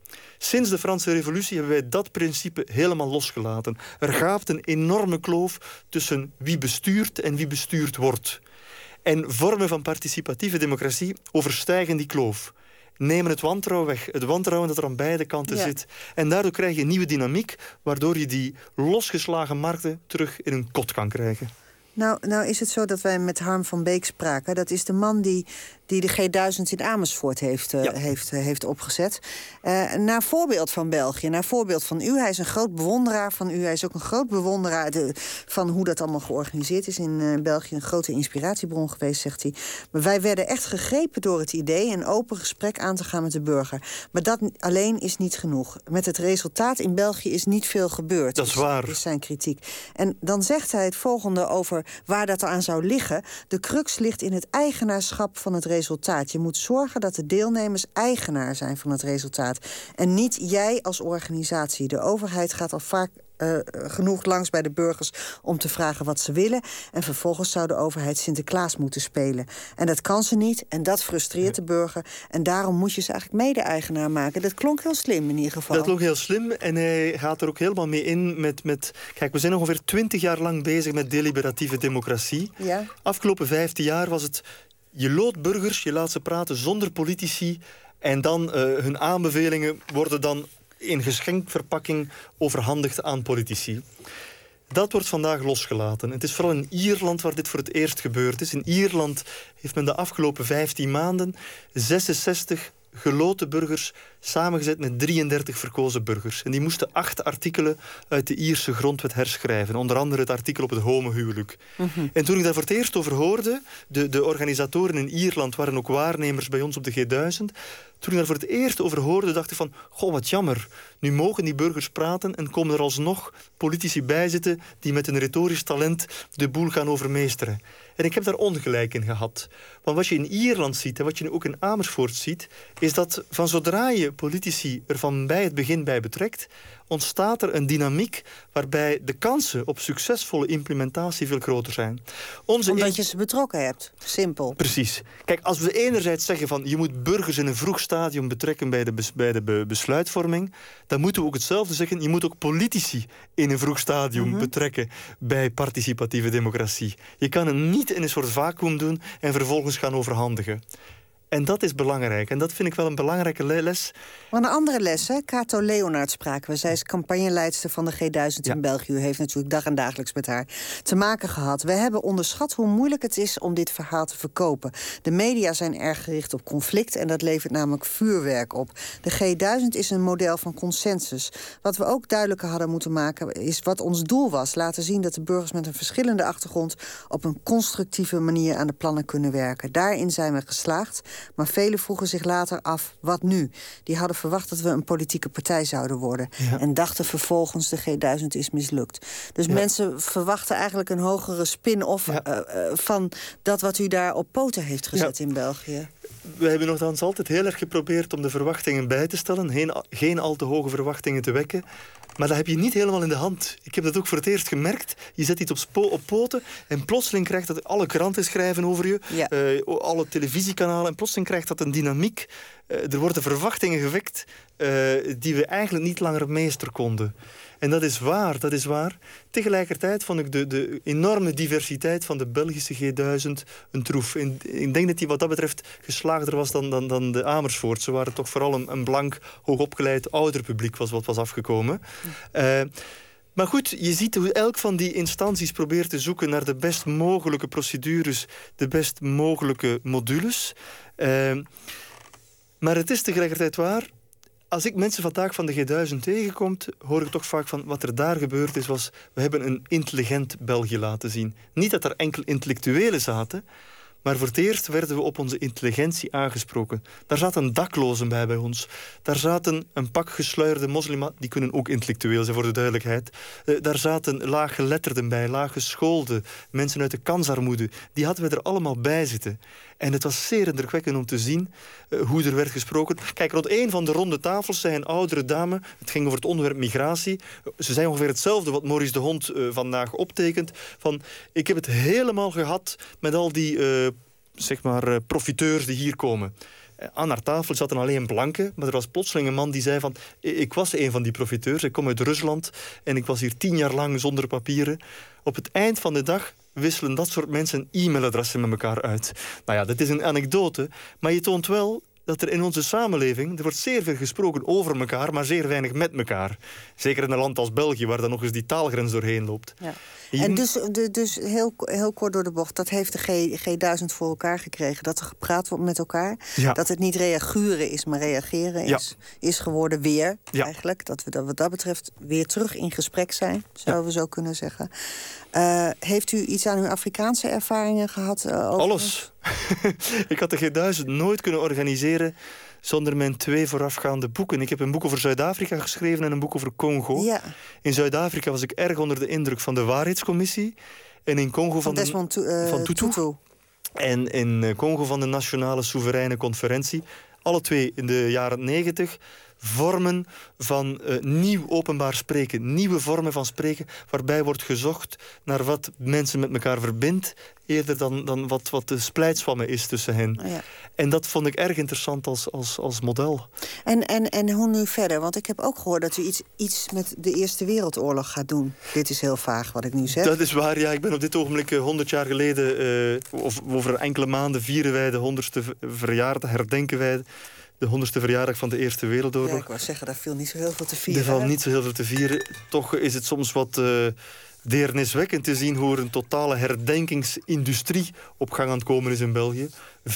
Sinds de Franse Revolutie hebben wij dat principe helemaal losgelaten. Er gaapt een enorme kloof tussen wie bestuurt en wie bestuurd wordt. En vormen van participatieve democratie overstijgen die kloof. Nemen het wantrouwen weg. Het wantrouwen dat er aan beide kanten zit. En daardoor krijg je een nieuwe dynamiek, waardoor je die losgeslagen markten terug in een kot kan krijgen. Nou is het zo dat wij met Harm van Beek spraken. Dat is de man die de G1000 in Amersfoort heeft opgezet. Naar voorbeeld van België, naar voorbeeld van u. Hij is een groot bewonderaar van u. Hij is ook een groot bewonderaar van hoe dat allemaal georganiseerd is in België. Een grote inspiratiebron geweest, zegt hij. Maar wij werden echt gegrepen door het idee een open gesprek aan te gaan met de burger. Maar dat alleen is niet genoeg. Met het resultaat in België is niet veel gebeurd. Dat is waar. Is zijn kritiek. En dan zegt hij het volgende over waar dat aan zou liggen. De crux ligt in het eigenaarschap van het resultaat. Je moet zorgen dat de deelnemers eigenaar zijn van het resultaat. En niet jij als organisatie. De overheid gaat al vaak genoeg langs bij de burgers om te vragen wat ze willen. En vervolgens zou de overheid Sinterklaas moeten spelen. En dat kan ze niet. En dat frustreert de burger. En daarom moet je ze eigenlijk mede-eigenaar maken. Dat klonk heel slim in ieder geval. Dat klonk heel slim. En hij gaat er ook helemaal mee in met kijk, we zijn ongeveer 20 jaar lang bezig met deliberatieve democratie. Ja. Afgelopen 15 jaar was het je loodt burgers, je laat ze praten zonder politici. En dan hun aanbevelingen worden dan in geschenkverpakking overhandigd aan politici. Dat wordt vandaag losgelaten. Het is vooral in Ierland waar dit voor het eerst gebeurd is. In Ierland heeft men de afgelopen 15 maanden 66 geloten burgers samengezet met 33 verkozen burgers. En die moesten 8 artikelen uit de Ierse grondwet herschrijven. Onder andere het artikel op het homohuwelijk. En toen ik daar voor het eerst over hoorde, de organisatoren in Ierland waren ook waarnemers bij ons op de G1000. Toen ik daar voor het eerst over hoorde, dacht ik van, goh, wat jammer. Nu mogen die burgers praten en komen er alsnog politici bij zitten die met een retorisch talent de boel gaan overmeesteren. En ik heb daar ongelijk in gehad. Want wat je in Ierland ziet en wat je nu ook in Amersfoort ziet, is dat van zodra je politici er van bij het begin bij betrekt, ontstaat er een dynamiek waarbij de kansen op succesvolle implementatie veel groter zijn. Omdat je ze betrokken hebt. Simpel. Precies. Kijk, als we enerzijds zeggen van je moet burgers in een vroeg stadium betrekken bij de besluitvorming, dan moeten we ook hetzelfde zeggen. Je moet ook politici in een vroeg stadium betrekken bij participatieve democratie. Je kan het niet in een soort vacuüm doen en vervolgens gaan overhandigen. En dat is belangrijk. En dat vind ik wel een belangrijke les. Maar een andere les, hè? Kato Leonard spraken we. Zij is campagneleidster van de G1000 in België. U heeft natuurlijk dag en dagelijks met haar te maken gehad. We hebben onderschat hoe moeilijk het is om dit verhaal te verkopen. De media zijn erg gericht op conflict en dat levert namelijk vuurwerk op. De G1000 is een model van consensus. Wat we ook duidelijker hadden moeten maken is wat ons doel was. Laten zien dat de burgers met een verschillende achtergrond op een constructieve manier aan de plannen kunnen werken. Daarin zijn we geslaagd. Maar velen vroegen zich later af, wat nu? Die hadden verwacht dat we een politieke partij zouden worden. Ja. En dachten vervolgens, de G1000 is mislukt. Dus mensen verwachten eigenlijk een hogere spin-off van dat wat u daar op poten heeft gezet in België. We hebben nogthans altijd heel erg geprobeerd om de verwachtingen bij te stellen. Geen al te hoge verwachtingen te wekken. Maar dat heb je niet helemaal in de hand. Ik heb dat ook voor het eerst gemerkt. Je zet iets op poten en plotseling krijgt dat alle kranten schrijven over je. Ja. Alle televisiekanalen. En plotseling krijgt dat een dynamiek. Er worden verwachtingen gewekt die we eigenlijk niet langer meester konden. En dat is waar, dat is waar. Tegelijkertijd vond ik de enorme diversiteit van de Belgische G1000 een troef. Ik denk dat die wat dat betreft geslaagder was dan de Amersfoort. Ze waren toch vooral een blank, hoogopgeleid ouder publiek wat was afgekomen. Maar goed, je ziet hoe elk van die instanties probeert te zoeken naar de best mogelijke procedures, de best mogelijke modules. Maar het is tegelijkertijd waar. Als ik mensen vandaag van de G1000 tegenkom, hoor ik toch vaak van wat er daar gebeurd is, was we hebben een intelligent België laten zien. Niet dat er enkel intellectuelen zaten, maar voor het eerst werden we op onze intelligentie aangesproken. Daar zaten daklozen bij ons. Daar zaten een pak gesluierde moslims, die kunnen ook intellectueel zijn voor de duidelijkheid. Daar zaten laaggeletterden bij, laaggeschoolde, mensen uit de kansarmoede. Die hadden we er allemaal bij zitten. En het was zeer indrukwekkend om te zien hoe er werd gesproken. Kijk, rond een van de ronde tafels zei een oudere dame, het ging over het onderwerp migratie. Ze zei ongeveer hetzelfde wat Maurice de Hond vandaag optekent. Van, ik heb het helemaal gehad met al die profiteurs die hier komen. Aan haar tafel zaten alleen blanken, maar er was plotseling een man die zei van... Ik was een van die profiteurs, ik kom uit Rusland... en ik was hier 10 jaar lang zonder papieren. Op het eind van de dag wisselen dat soort mensen e-mailadressen met elkaar uit. Nou ja, dat is een anekdote, maar je toont wel... dat er in onze samenleving... er wordt zeer veel gesproken over elkaar, maar zeer weinig met elkaar. Zeker in een land als België, waar dan nog eens die taalgrens doorheen loopt. Ja. En dus heel kort door de bocht... dat heeft de G1000 voor elkaar gekregen. Dat er gepraat wordt met elkaar. Ja. Dat het niet reageren is, maar reageren is geworden weer. Ja. Eigenlijk. Dat we wat dat betreft weer terug in gesprek zijn. Zouden we zo kunnen zeggen. Heeft u iets aan uw Afrikaanse ervaringen gehad? Alles. Ik had de G1000 nooit kunnen organiseren... zonder mijn 2 voorafgaande boeken. Ik heb een boek over Zuid-Afrika geschreven en een boek over Congo. Ja. In Zuid-Afrika was ik erg onder de indruk van de Waarheidscommissie. En in Congo van Tutu. En in Congo van de Nationale Soevereine Conferentie. Alle 2 in de jaren 90... vormen van nieuw openbaar spreken. Nieuwe vormen van spreken waarbij wordt gezocht naar wat mensen met elkaar verbindt... eerder dan wat de splijtswammen is tussen hen. Oh ja. En dat vond ik erg interessant als model. En hoe nu verder? Want ik heb ook gehoord dat u iets met de Eerste Wereldoorlog gaat doen. Dit is heel vaag wat ik nu zeg. Dat is waar, ja. Ik ben op dit ogenblik 100 jaar geleden... of over enkele maanden vieren wij de 100ste verjaardag, herdenken wij... de 100ste verjaardag van de Eerste Wereldoorlog. Ja, ik wou zeggen, daar viel niet zo heel veel te vieren. Er valt niet zo heel veel te vieren. Toch is het soms wat deerniswekkend te zien... hoe er een totale herdenkingsindustrie op gang aan het komen is in België.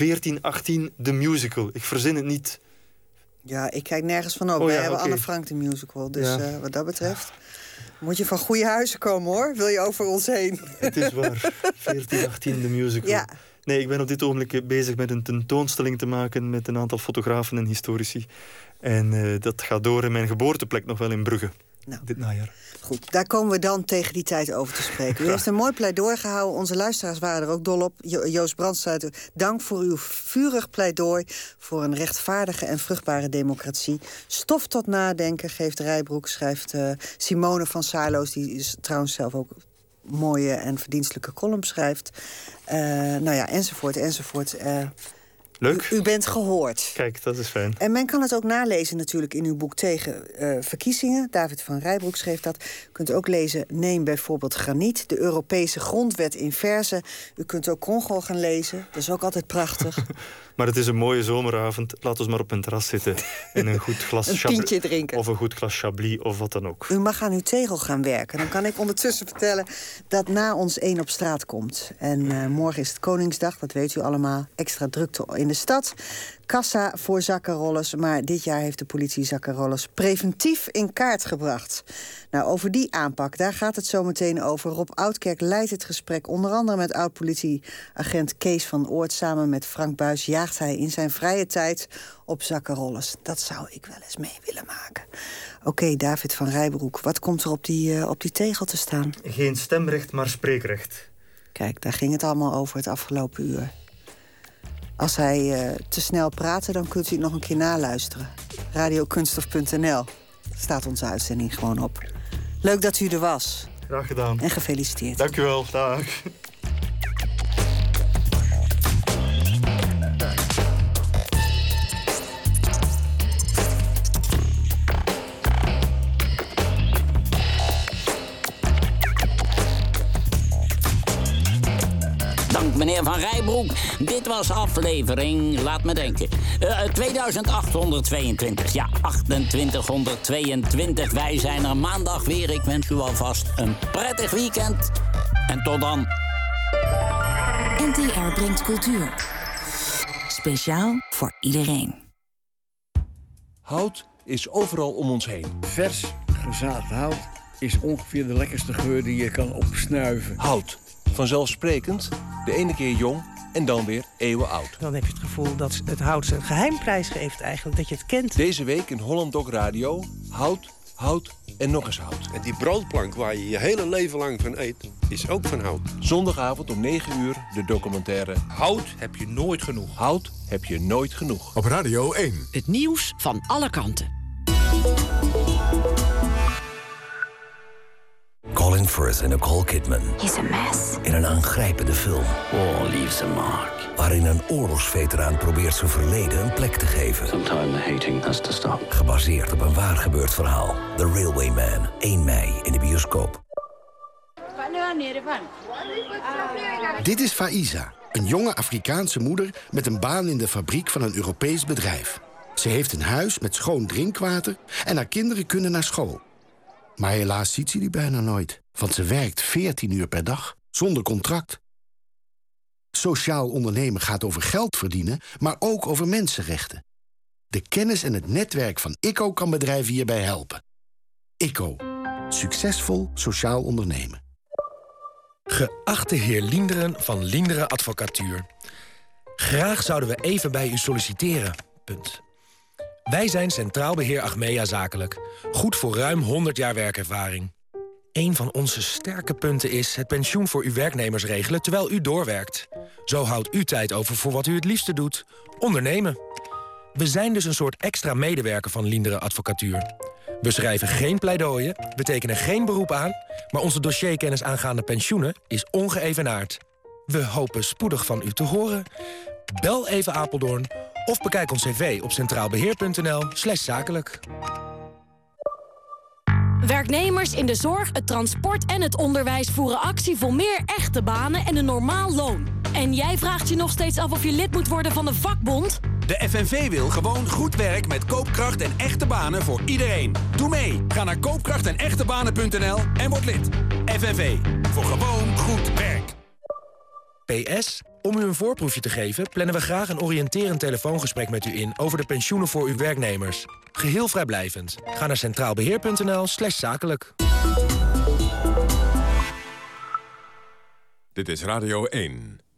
1418, de musical. Ik verzin het niet. Ja, ik kijk nergens van op. Wij hebben Anne Frank de musical. Dus wat dat betreft... moet je van goede huizen komen, hoor. Wil je over ons heen? Het is waar. 1418, de musical. Ja. Nee, ik ben op dit ogenblik bezig met een tentoonstelling te maken... met een aantal fotografen en historici. En dat gaat door in mijn geboorteplek nog wel in Brugge. Dit najaar. Goed, daar komen we dan tegen die tijd over te spreken. U heeft een mooi pleidooi gehouden. Onze luisteraars waren er ook dol op. Joost Brandstuiter, dank voor uw vurig pleidooi... voor een rechtvaardige en vruchtbare democratie. Stof tot nadenken, geeft Rijbroek, schrijft Simone van Saarloos... die is trouwens zelf ook mooie en verdienstelijke column schrijft. Enzovoort. Leuk. U bent gehoord. Kijk, dat is fijn. En men kan het ook nalezen natuurlijk in uw boek Tegen verkiezingen. David van Rijbroek schreef dat. U kunt ook lezen, neem bijvoorbeeld graniet. De Europese grondwet in verzen. U kunt ook Congo gaan lezen. Dat is ook altijd prachtig. Maar het is een mooie zomeravond. Laat ons maar op een terras zitten. En een goed glas een pintje drinken. Of een goed glas Chablis of wat dan ook. U mag aan uw tegel gaan werken. Dan kan ik ondertussen vertellen dat na ons 1 op straat komt. En morgen is het Koningsdag, dat weet u allemaal. Extra drukte in de stad. Kassa voor zakkenrollers. Maar dit jaar heeft de politie zakkenrollers preventief in kaart gebracht. Nou, over die aanpak, daar gaat het zo meteen over. Rob Oudkerk leidt het gesprek onder andere met oud-politieagent Kees van Oort. Samen met Frank Buis jaagt hij in zijn vrije tijd op zakkenrollers. Dat zou ik wel eens mee willen maken. Oké, David van Rijbroek, wat komt er op die tegel te staan? Geen stemrecht, maar spreekrecht. Kijk, daar ging het allemaal over het afgelopen uur. Als hij te snel praatte, dan kunt u het nog een keer naluisteren. Radiokunstof.nl staat onze uitzending gewoon op. Leuk dat u er was. Graag gedaan. En gefeliciteerd. Dank u wel. Dag. Meneer Van Rijbroek, dit was aflevering, laat me denken, 2822. Ja, 2822. Wij zijn er maandag weer. Ik wens u alvast een prettig weekend. En tot dan. NTR brengt cultuur. Speciaal voor iedereen. Hout is overal om ons heen. Vers gezaagd hout is ongeveer de lekkerste geur die je kan opsnuiven. Hout. Vanzelfsprekend, de ene keer jong en dan weer eeuwen oud. Dan heb je het gevoel dat het hout zijn geheimprijs geeft eigenlijk, dat je het kent. Deze week in Holland Doc Radio, hout, hout en nog eens hout. En die broodplank waar je je hele leven lang van eet, is ook van hout. Zondagavond om 9 uur de documentaire Hout heb je nooit genoeg. Hout heb je nooit genoeg. Op Radio 1. Het nieuws van alle kanten. Colin Firth en Nicole Kidman. He's a mess. In een aangrijpende film. War leaves a mark. Waarin een oorlogsveteraan probeert zijn verleden een plek te geven. Sometimes the hating has to stop. Gebaseerd op een waar gebeurd verhaal. The Railway Man. 1 mei in de bioscoop. Dit is Faiza, een jonge Afrikaanse moeder met een baan in de fabriek van een Europees bedrijf. Ze heeft een huis met schoon drinkwater en haar kinderen kunnen naar school. Maar helaas ziet ze die bijna nooit, want ze werkt 14 uur per dag, zonder contract. Sociaal ondernemen gaat over geld verdienen, maar ook over mensenrechten. De kennis en het netwerk van ICO kan bedrijven hierbij helpen. ICO. Succesvol sociaal ondernemen. Geachte heer Lienderen van Lienderen Advocatuur. Graag zouden we even bij u solliciteren. Punt. Wij zijn Centraal Beheer Achmea Zakelijk. Goed voor ruim 100 jaar werkervaring. Een van onze sterke punten is het pensioen voor uw werknemers regelen terwijl u doorwerkt. Zo houdt u tijd over voor wat u het liefste doet. Ondernemen. We zijn dus een soort extra medewerker van Lienderen Advocatuur. We schrijven geen pleidooien, we tekenen geen beroep aan, maar onze dossierkennis aangaande pensioenen is ongeëvenaard. We hopen spoedig van u te horen. Bel even Apeldoorn of bekijk ons cv op centraalbeheer.nl/zakelijk. Werknemers in de zorg, het transport en het onderwijs voeren actie voor meer echte banen en een normaal loon. En jij vraagt je nog steeds af of je lid moet worden van een vakbond? De FNV wil gewoon goed werk met koopkracht en echte banen voor iedereen. Doe mee. Ga naar koopkrachtenechttebanen.nl en word lid. FNV. Voor gewoon goed werk. PS, om u een voorproefje te geven, plannen we graag een oriënterend telefoongesprek met u in over de pensioenen voor uw werknemers. Geheel vrijblijvend. Ga naar centraalbeheer.nl/zakelijk. Dit is Radio 1.